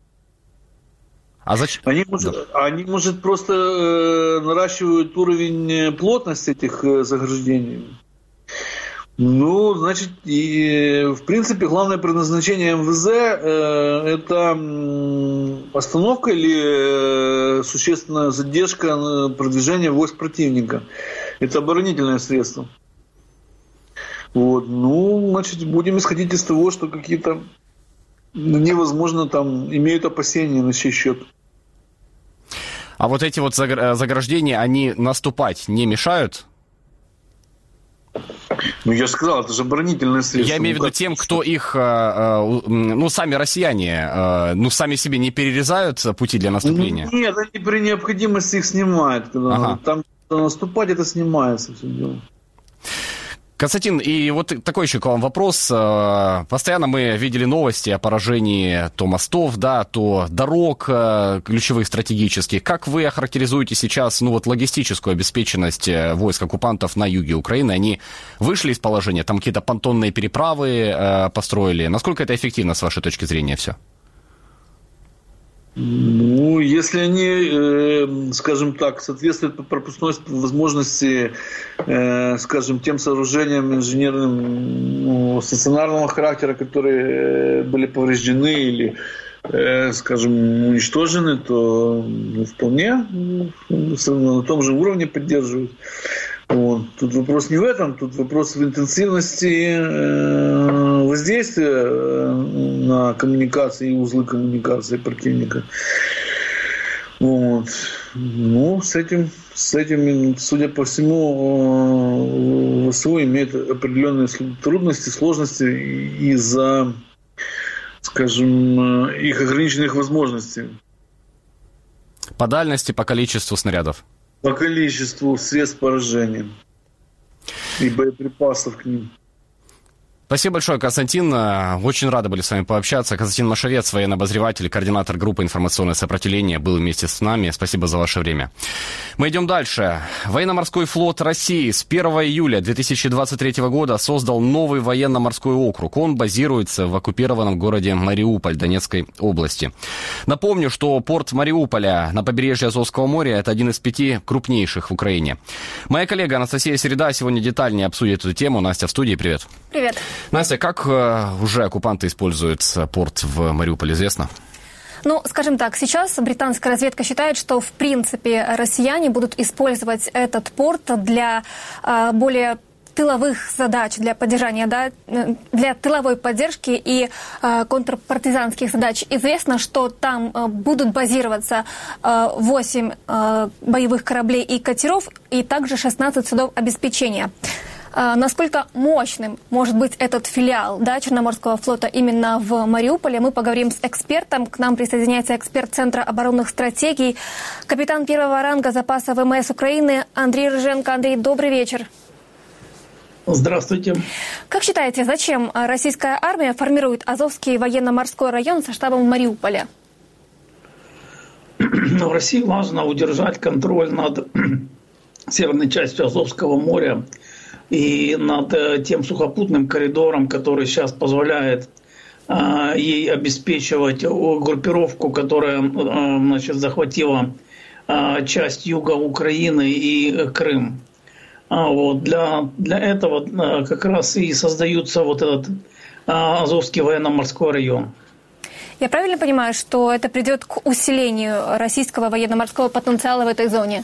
А зачем? Они, может, просто наращивают уровень плотности этих заграждений. Значит, в принципе, главное предназначение МВЗ это остановка или существенная задержка продвижения войск противника. Это оборонительное средство. Значит, будем исходить из того, что какие-то невозможно там имеют опасения на сей счет. А вот эти вот заграждения, они наступать не мешают? Я же сказал, это же оборонительное средство. Я имею в виду тем, кто их, сами россияне, сами себе не перерезают пути для наступления? Нет, они при необходимости их снимают. Там наступать, это снимается все дело. Константин, и вот такой еще к вам вопрос. Постоянно мы видели новости о поражении то мостов, то дорог ключевых стратегических. Как вы охарактеризуете сейчас логистическую обеспеченность войск оккупантов на юге Украины? Они вышли из положения, там какие-то понтонные переправы построили. Насколько это эффективно, с вашей точки зрения, все? Если они, скажем так, соответствуют по пропускной возможности, скажем, тем сооружениям инженерным стационарного характера, которые были повреждены или, скажем, уничтожены, то вполне на том же уровне поддерживают. Тут вопрос не в этом, тут вопрос в интенсивности воздействия на коммуникации и узлы коммуникации противника. С этим, судя по всему, ВСУ имеет определенные трудности, сложности из-за, скажем, их ограниченных возможностей. По дальности, по количеству снарядов? По количеству средств поражения и боеприпасов к ним. Спасибо большое, Константин. Очень рады были с вами пообщаться. Константин Машевец, военный обозреватель, координатор группы «Информационное сопротивление», был вместе с нами. Спасибо за ваше время. Мы идем дальше. Военно-морской флот России с 1 июля 2023 года создал новый военно-морской округ. Он базируется в оккупированном городе Мариуполь Донецкой области. Напомню, что порт Мариуполя на побережье Азовского моря – это один из 5 крупнейших в Украине. Моя коллега Анастасия Середа сегодня детальнее обсудит эту тему. Настя в студии, привет. Привет. Настя, как уже оккупанты используют порт в Мариуполе, известно? Скажем так, сейчас британская разведка считает, что, в принципе, россияне будут использовать этот порт для более тыловых задач, для поддержания, для тыловой поддержки и контрпартизанских задач. Известно, что там будут базироваться 8 боевых кораблей и катеров, и также 16 судов обеспечения. Насколько мощным может быть этот филиал Черноморского флота именно в Мариуполе, мы поговорим с экспертом. К нам присоединяется эксперт Центра оборонных стратегий, капитан первого ранга запаса ВМС Украины Андрей Рыженко. Андрей, добрый вечер. Здравствуйте. Как считаете, зачем российская армия формирует Азовский военно-морской район со штабом в Мариуполе? России важно удержать контроль над северной частью Азовского моря и над тем сухопутным коридором, который сейчас позволяет ей обеспечивать группировку, которая захватила часть юга Украины и Крым. Для этого как раз и создается вот этот Азовский военно-морской район. Я правильно понимаю, что это придет к усилению российского военно-морского потенциала в этой зоне?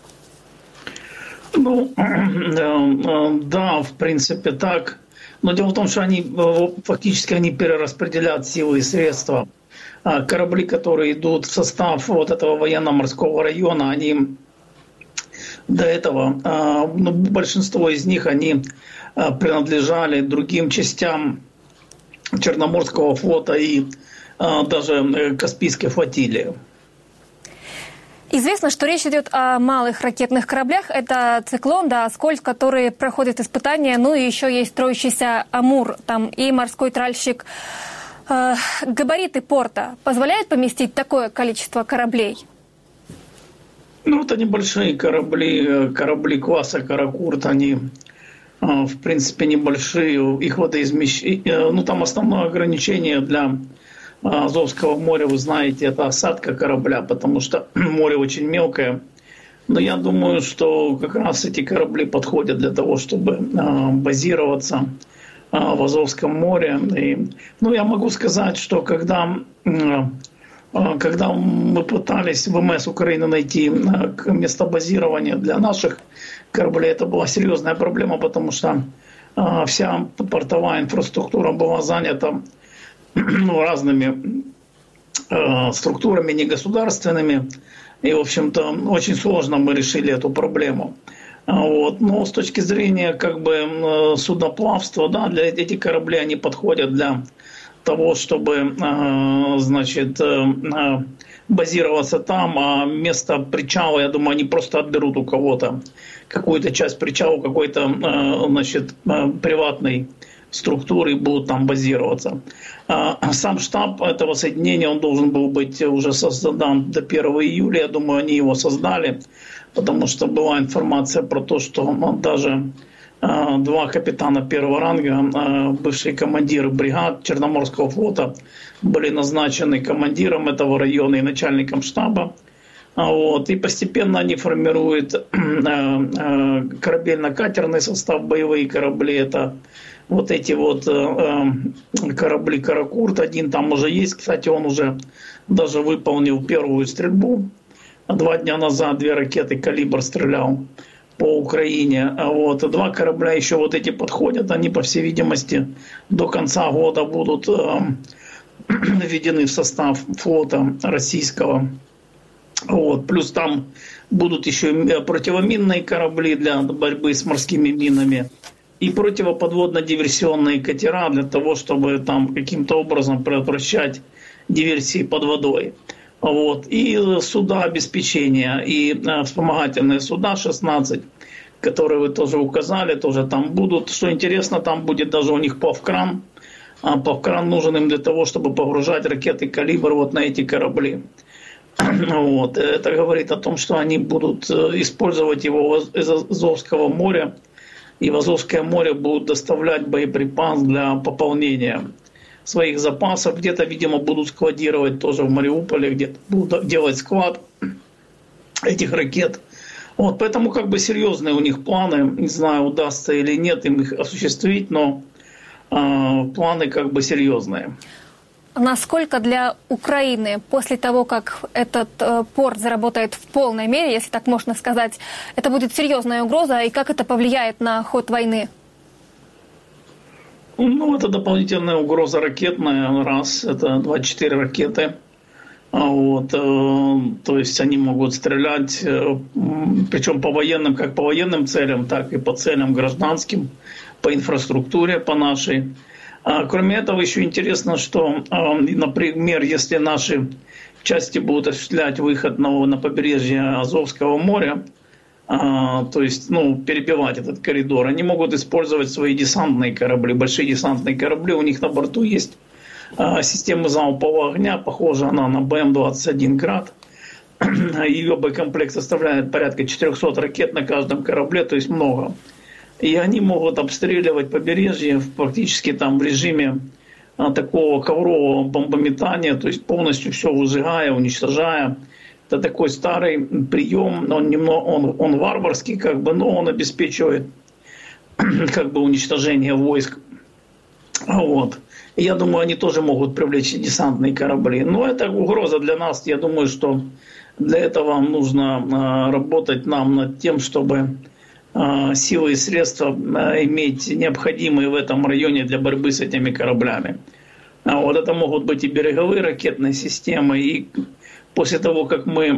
Да, в принципе так. Но дело в том, что они фактически перераспределяют силы и средства. Корабли, которые идут в состав вот этого военно-морского района, они до этого, большинство из них, они принадлежали другим частям Черноморского флота и даже Каспийской флотилии. Известно, что речь идет о малых ракетных кораблях. Это «Циклон», да, «Аскольд», который проходит испытания. Ну и еще есть строящийся «Амур», там и морской тральщик. Габариты порта позволяют поместить такое количество кораблей? Ну, это небольшие корабли класса «Каракурт», они, в принципе, небольшие, их водоизмещение, ну, там основное ограничение для Азовского моря, вы знаете, это осадка корабля, потому что море очень мелкое. Но я думаю, что как раз эти корабли подходят для того, чтобы базироваться в Азовском море. И, ну, я могу сказать, что когда мы пытались в ВМС Украины найти место базирования для наших кораблей, это была серьезная проблема, потому что вся портовая инфраструктура была занята разными структурами негосударственными. И, в общем-то, очень сложно мы решили эту проблему. Вот. Но с точки зрения как бы судоплавства, да, для этих кораблей они подходят для того, чтобы, значит, базироваться там, а место причала, я думаю, они просто отберут у кого-то какую-то часть причала, какой-то, значит, приватной структуры и будут там базироваться. Сам штаб этого соединения, он должен был быть уже создан до 1 июля. Я думаю, они его создали, потому что была информация про то, что даже 2 капитана первого ранга, бывшие командиры бригад Черноморского флота, были назначены командиром этого района и начальником штаба. Вот. И постепенно они формируют корабельно-катерный состав, боевые корабли. Это вот эти вот корабли «Каракурт». Один там уже есть. Кстати, он уже даже выполнил первую стрельбу. 2 дня назад 2 ракеты «Калибр» стрелял по Украине. Вот. 2 корабля еще вот эти подходят. Они, по всей видимости, до конца года будут введены в состав флота российского. Вот. Плюс там будут еще противоминные корабли для борьбы с морскими минами и противоподводно-диверсионные катера для того, чтобы там каким-то образом предотвращать диверсии под водой. Вот. И суда обеспечения, и вспомогательные суда 16, которые вы тоже указали, тоже там будут. Что интересно, там будет даже у них плавкран. Плавкран нужен им для того, чтобы погружать ракеты «Калибр» вот на эти корабли. Вот. Это говорит о том, что они будут использовать его из Азовского моря, и в Азовское море будут доставлять боеприпас для пополнения своих запасов. Где-то, видимо, будут складировать тоже в Мариуполе, где-то будут делать склад этих ракет. Вот. Поэтому как бы серьезные у них планы. Не знаю, удастся или нет им их осуществить, но планы как бы серьезные. Насколько для Украины после того, как этот порт заработает в полной мере, если так можно сказать, это будет серьезная угроза, и как это повлияет на ход войны? Ну, это дополнительная угроза ракетная, раз, это 24 ракеты. Вот, то есть они могут стрелять, причем по военным, как по военным целям, так и по целям гражданским, по инфраструктуре, по нашей. Кроме этого, еще интересно, что, например, если наши части будут осуществлять выход на побережье Азовского моря, то есть, перебивать этот коридор, они могут использовать свои десантные корабли, большие десантные корабли. У них на борту есть система залпового огня, похожа она на БМ-21 «Град». Ее боекомплект составляет порядка 400 ракет на каждом корабле, то есть много. И они могут обстреливать побережье практически там в режиме такого коврового бомбометания, то есть полностью все выжигая, уничтожая. Это такой старый прием, он варварский, как бы, но он обеспечивает как бы уничтожение войск. Вот. И я думаю, они тоже могут привлечь десантные корабли. Но это угроза для нас. Я думаю, что для этого нужно работать нам над тем, чтобы силы и средства иметь необходимые в этом районе для борьбы с этими кораблями. Вот это могут быть и береговые ракетные системы, и после того, как мы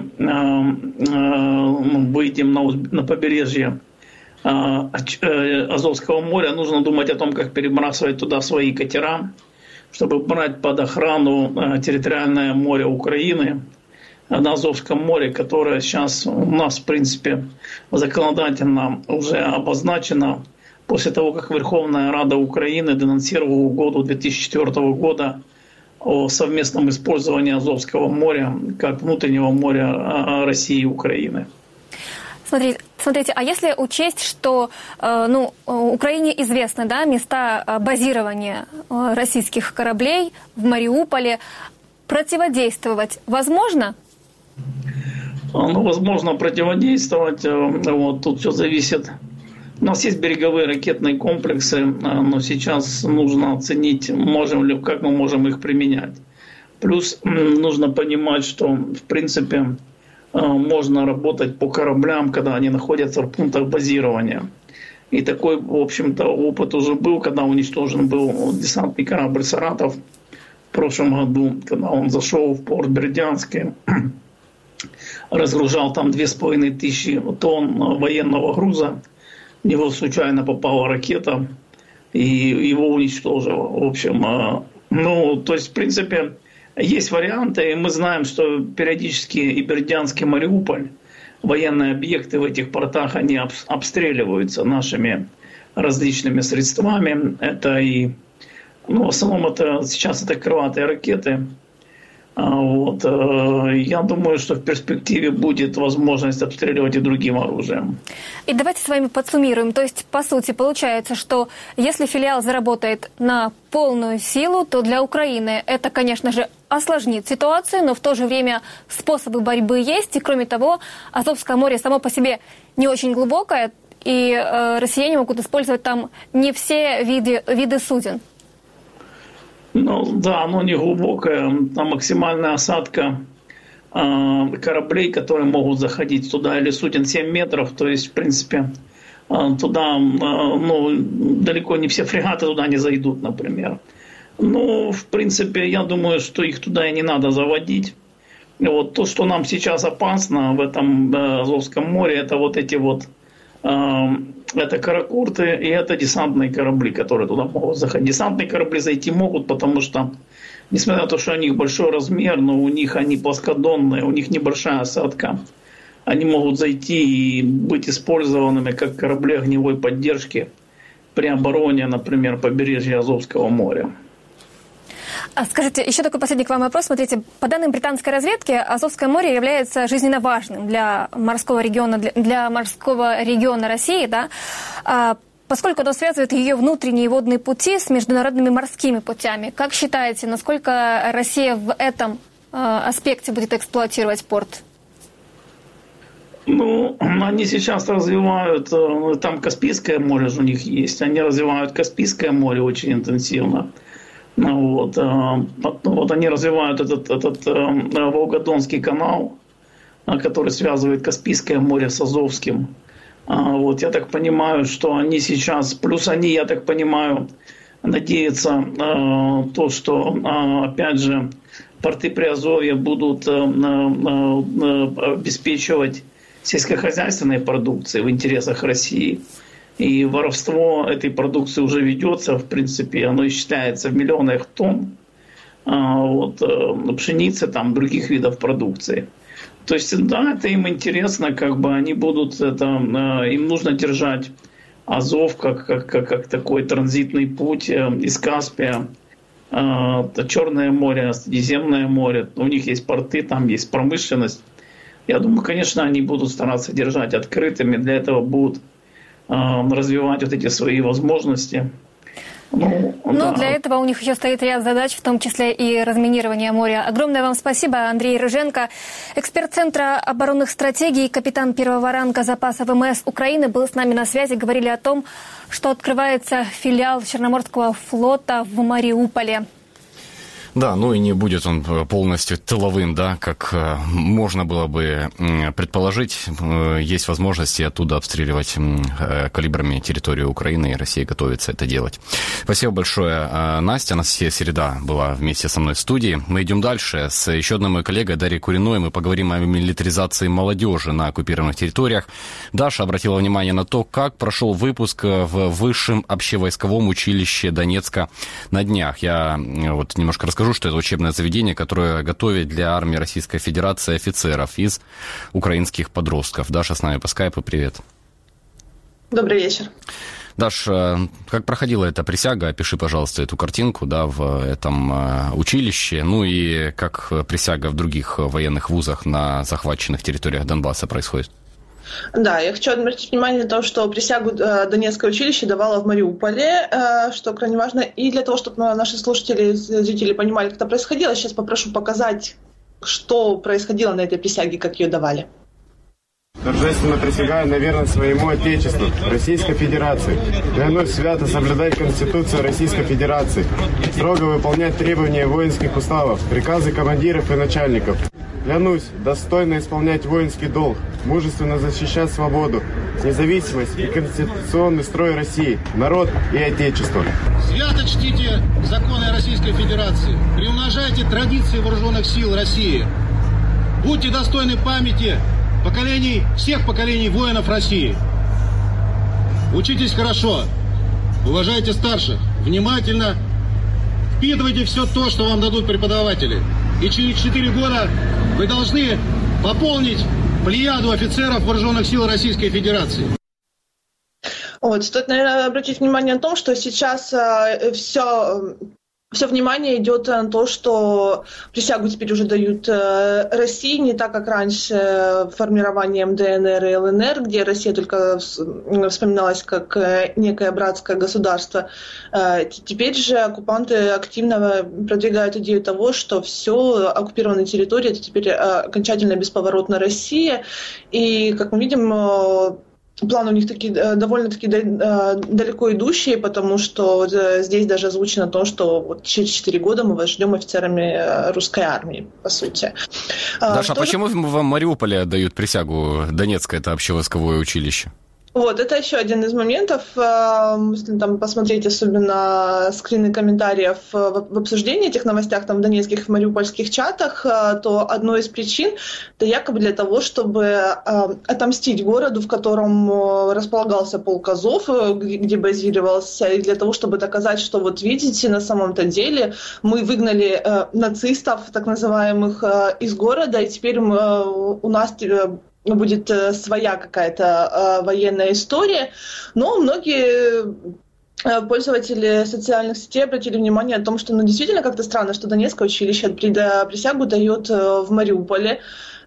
выйдем на побережье Азовского моря, нужно думать о том, как перебрасывать туда свои катера, чтобы брать под охрану территориальное море Украины. на Азовском море, которая сейчас у нас, в принципе, законодательно уже обозначена после того, как Верховная Рада Украины денонсировала угоду 2004 года о совместном использовании Азовского моря как внутреннего моря России и Украины. Смотрите, а если учесть, что Украине известны, да, места базирования российских кораблей в Мариуполе, противодействовать возможно? Возможно противодействовать. Вот, тут все зависит. У нас есть береговые ракетные комплексы, но сейчас нужно оценить, как мы можем их применять. Плюс нужно понимать, что, в принципе, можно работать по кораблям, когда они находятся в пунктах базирования. И такой, в общем-то, опыт уже был, когда уничтожен был десантный корабль «Саратов» в прошлом году, когда он зашел в порт Бердянский, разгружал там 2500 тонн военного груза. В него случайно попала ракета и его уничтожила. В общем, то есть, в принципе, есть варианты. И мы знаем, что периодически и Бердянск, и Мариуполь, военные объекты в этих портах, они обстреливаются нашими различными средствами. Это и, в основном, сейчас это крылатые ракеты. Вот. Я думаю, что в перспективе будет возможность обстреливать и другим оружием. И давайте с вами подсуммируем. То есть, по сути, получается, что если филиал заработает на полную силу, то для Украины это, конечно же, осложнит ситуацию, но в то же время способы борьбы есть. И, кроме того, Азовское море само по себе не очень глубокое, и россияне могут использовать там не все виды суден. Да, оно не глубокое. Там максимальная осадка кораблей, которые могут заходить туда, или суден 7 метров. То есть, в принципе, туда далеко не все фрегаты туда не зайдут, например. В принципе, я думаю, что их туда и не надо заводить. Вот то, что нам сейчас опасно в этом Азовском море, это вот эти вот это каракурты и это десантные корабли, которые туда могут заходить. Десантные корабли зайти могут, потому что, несмотря на то, что у них большой размер, но у них они плоскодонные, у них небольшая осадка. Они могут зайти и быть использованными как корабли огневой поддержки при обороне, например, побережья Азовского моря. Скажите, еще такой последний к вам вопрос. Смотрите, по данным британской разведки, Азовское море является жизненно важным для морского региона России, да? Поскольку оно связывает ее внутренние водные пути с международными морскими путями. Как считаете, насколько Россия в этом аспекте будет эксплуатировать порт? Они сейчас развивают, там Каспийское море же у них есть, они развивают Каспийское море очень интенсивно. Вот они развивают этот Волгодонский канал, который связывает Каспийское море с Азовским. Вот я так понимаю, что они сейчас, плюс они, я так понимаю, надеются то, что, опять же, порты Приазовья будут обеспечивать сельскохозяйственной продукцией в интересах России. И воровство этой продукции уже ведется, в принципе, оно исчисляется в миллионах тонн пшеницы, там, других видов продукции. То есть, да, это им интересно, они будут, им нужно держать Азов как такой транзитный путь из Каспия, Черное море, Средиземное море. У них есть порты, там есть промышленность. Я думаю, конечно, они будут стараться держать открытыми, для этого будут развивать вот эти свои возможности. Для этого у них еще стоит ряд задач, в том числе и разминирование моря. Огромное вам спасибо, Андрей Рыженко, эксперт Центра оборонных стратегий, капитан первого ранга запаса ВМС Украины, был с нами на связи. Говорили о том, что открывается филиал Черноморского флота в Мариуполе. Да, и не будет он полностью тыловым, да, как можно было бы предположить. Есть возможности оттуда обстреливать калибрами территорию Украины, и Россия готовится это делать. Спасибо большое, Настя. Анастасия Середа была вместе со мной в студии. Мы идем дальше. С еще одной моей коллегой Дарьей Куриной мы поговорим о милитаризации молодежи на оккупированных территориях. Даша обратила внимание на то, как прошел выпуск в Высшем общевойсковом училище Донецка на днях. Я немножко расскажу скажу, что это учебное заведение, которое готовит для армии Российской Федерации офицеров из украинских подростков. Даша с нами по скайпу, привет. Добрый вечер. Даш, как проходила эта присяга? Опиши, пожалуйста, эту картинку, да, в этом училище, ну и как присяга в других военных вузах на захваченных территориях Донбасса происходит. Да, я хочу обратить внимание на то, что присягу Донецкое училище давало в Мариуполе, что крайне важно. И для того, чтобы наши слушатели, зрители понимали, как это происходило, сейчас попрошу показать, что происходило на этой присяге, как ее давали. Торжественно присягаю на верность своему Отечеству, Российской Федерации. Клянусь свято соблюдать Конституцию Российской Федерации, строго выполнять требования воинских уставов, приказы командиров и начальников. Клянусь достойно исполнять воинский долг, мужественно защищать свободу, независимость и конституционный строй России, народ и Отечество. Свято чтите законы Российской Федерации, приумножайте традиции вооруженных сил России. Будьте достойны памяти всех поколений воинов России. Учитесь хорошо, уважайте старших, внимательно впитывайте все то, что вам дадут преподаватели. И через 4 года вы должны пополнить плеяду офицеров вооруженных сил Российской Федерации. Стоит, наверное, обратить внимание на то, что сейчас все внимание идет на то, что присягу теперь уже дают России, не так, как раньше формированием ДНР и ЛНР, где Россия только вспоминалась как некое братское государство. Теперь же оккупанты активно продвигают идею того, что все оккупированные территории — это теперь окончательно бесповоротно Россия. И, как мы видим, планы у них довольно-таки далеко идущие, потому что здесь даже озвучено то, что через 4 года мы вас ждем офицерами русской армии, по сути. Даша, а почему в Мариуполе дают присягу Донецкое, это общевойсковое училище? Это еще один из моментов. Если там посмотреть особенно скрины комментариев в обсуждении этих новостях там, в донецких и мариупольских чатах, то одной из причин — это якобы для того, чтобы отомстить городу, в котором располагался полк Азов, где базировался, и для того, чтобы доказать, что вот видите, на самом-то деле мы выгнали нацистов, так называемых, из города, и теперь у нас будет своя какая-то военная история, но многие пользователи социальных сетей обратили внимание о том, что действительно как-то странно, что Донецкое училище присягу дает в Мариуполе,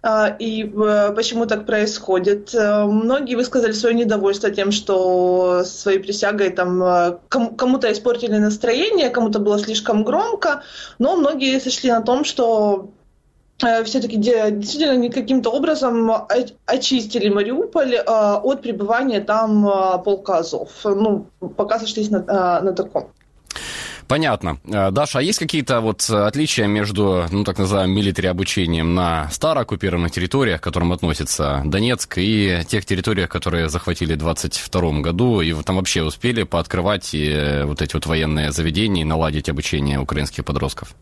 и почему так происходит. Многие высказали свое недовольство тем, что своей присягой там кому-то испортили настроение, кому-то было слишком громко, но многие сошли на том, что все-таки действительно каким-то образом очистили Мариуполь от пребывания там полка Азов. Пока сошлись на таком. Понятно. Даша, а есть какие-то отличия между, так называемым милитари-обучением на старооккупированных территориях, к которым относится Донецк, и тех территориях, которые захватили в 2022 году, и там вообще успели пооткрывать эти военные заведения и наладить обучение украинских подростков?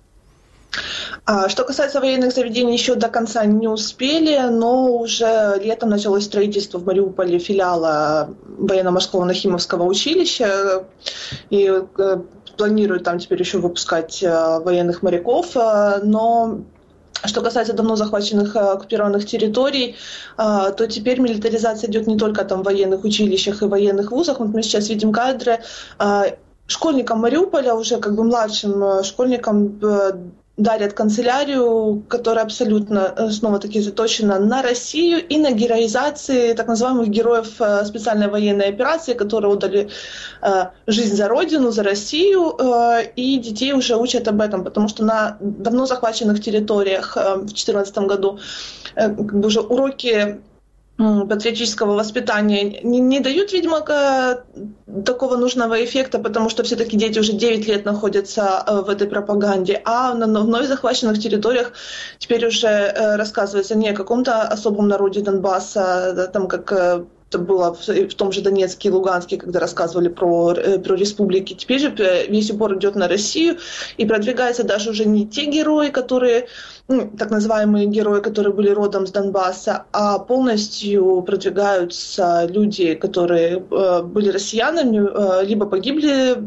Что касается военных заведений, еще до конца не успели, но уже летом началось строительство в Мариуполе филиала военно-морского Нахимовского училища, и планируют там теперь еще выпускать военных моряков, но что касается давно захваченных оккупированных территорий, то теперь милитаризация идет не только там в военных училищах и военных вузах. Мы сейчас видим кадры школьникам Мариуполя, уже младшим школьникам, дарят канцелярию, которая абсолютно снова-таки заточена на Россию и на героизации так называемых героев специальной военной операции, которые отдали жизнь за Родину, за Россию, и детей уже учат об этом, потому что на давно захваченных территориях в 2014 году уже уроки патриотического воспитания не дают, видимо, такого нужного эффекта, потому что все-таки дети уже 9 лет находятся в этой пропаганде, а на вновь захваченных территориях теперь уже рассказывается не о каком-то особом народе Донбасса, там как это было в том же Донецке и Луганске, когда рассказывали про республики. Теперь же весь упор идет на Россию, и продвигаются даже уже не те герои, которые, так называемые герои, которые были родом с Донбасса, а полностью продвигаются люди, которые были россиянами, либо погибли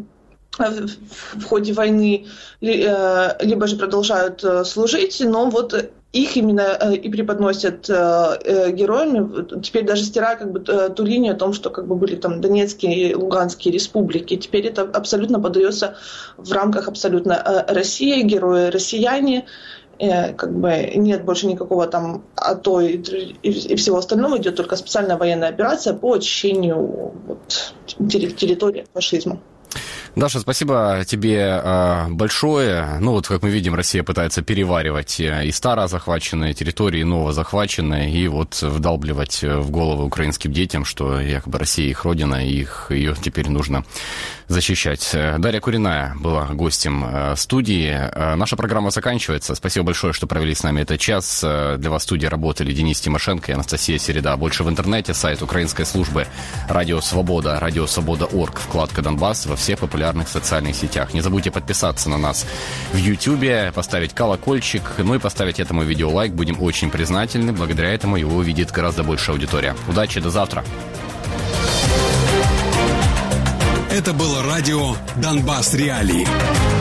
в ходе войны, либо же продолжают служить, но вот их именно и преподносят героями, теперь даже стирая как бы ту линию о том, что как бы были там Донецкие и Луганские республики. Теперь это абсолютно подается в рамках абсолютно России, герои россияне, как бы нет больше никакого там АТО и всего остального, идет только специальная военная операция по очищению вот, территории от фашизма. Даша, спасибо тебе большое. Ну вот, как мы видим, Россия пытается переваривать и старо захваченные территории, и новозахваченные, и вот вдалбливать в головы украинским детям, что якобы Россия их родина, и ее теперь нужно защищать. Дарья Куриная была гостем студии. Наша программа заканчивается. Спасибо большое, что провели с нами этот час. Для вас в студии работали Денис Тимошенко и Анастасия Середа. Больше в интернете, сайт украинской службы Радио Свобода, радиосвобода.орг, вкладка «Донбасс» во всех популярных социальных сетях. Не забудьте подписаться на нас в YouTube, поставить колокольчик, ну и поставить этому видео лайк. Будем очень признательны. Благодаря этому его увидит гораздо большая аудитория. Удачи, до завтра. Это было радио «Донбасс Реалии».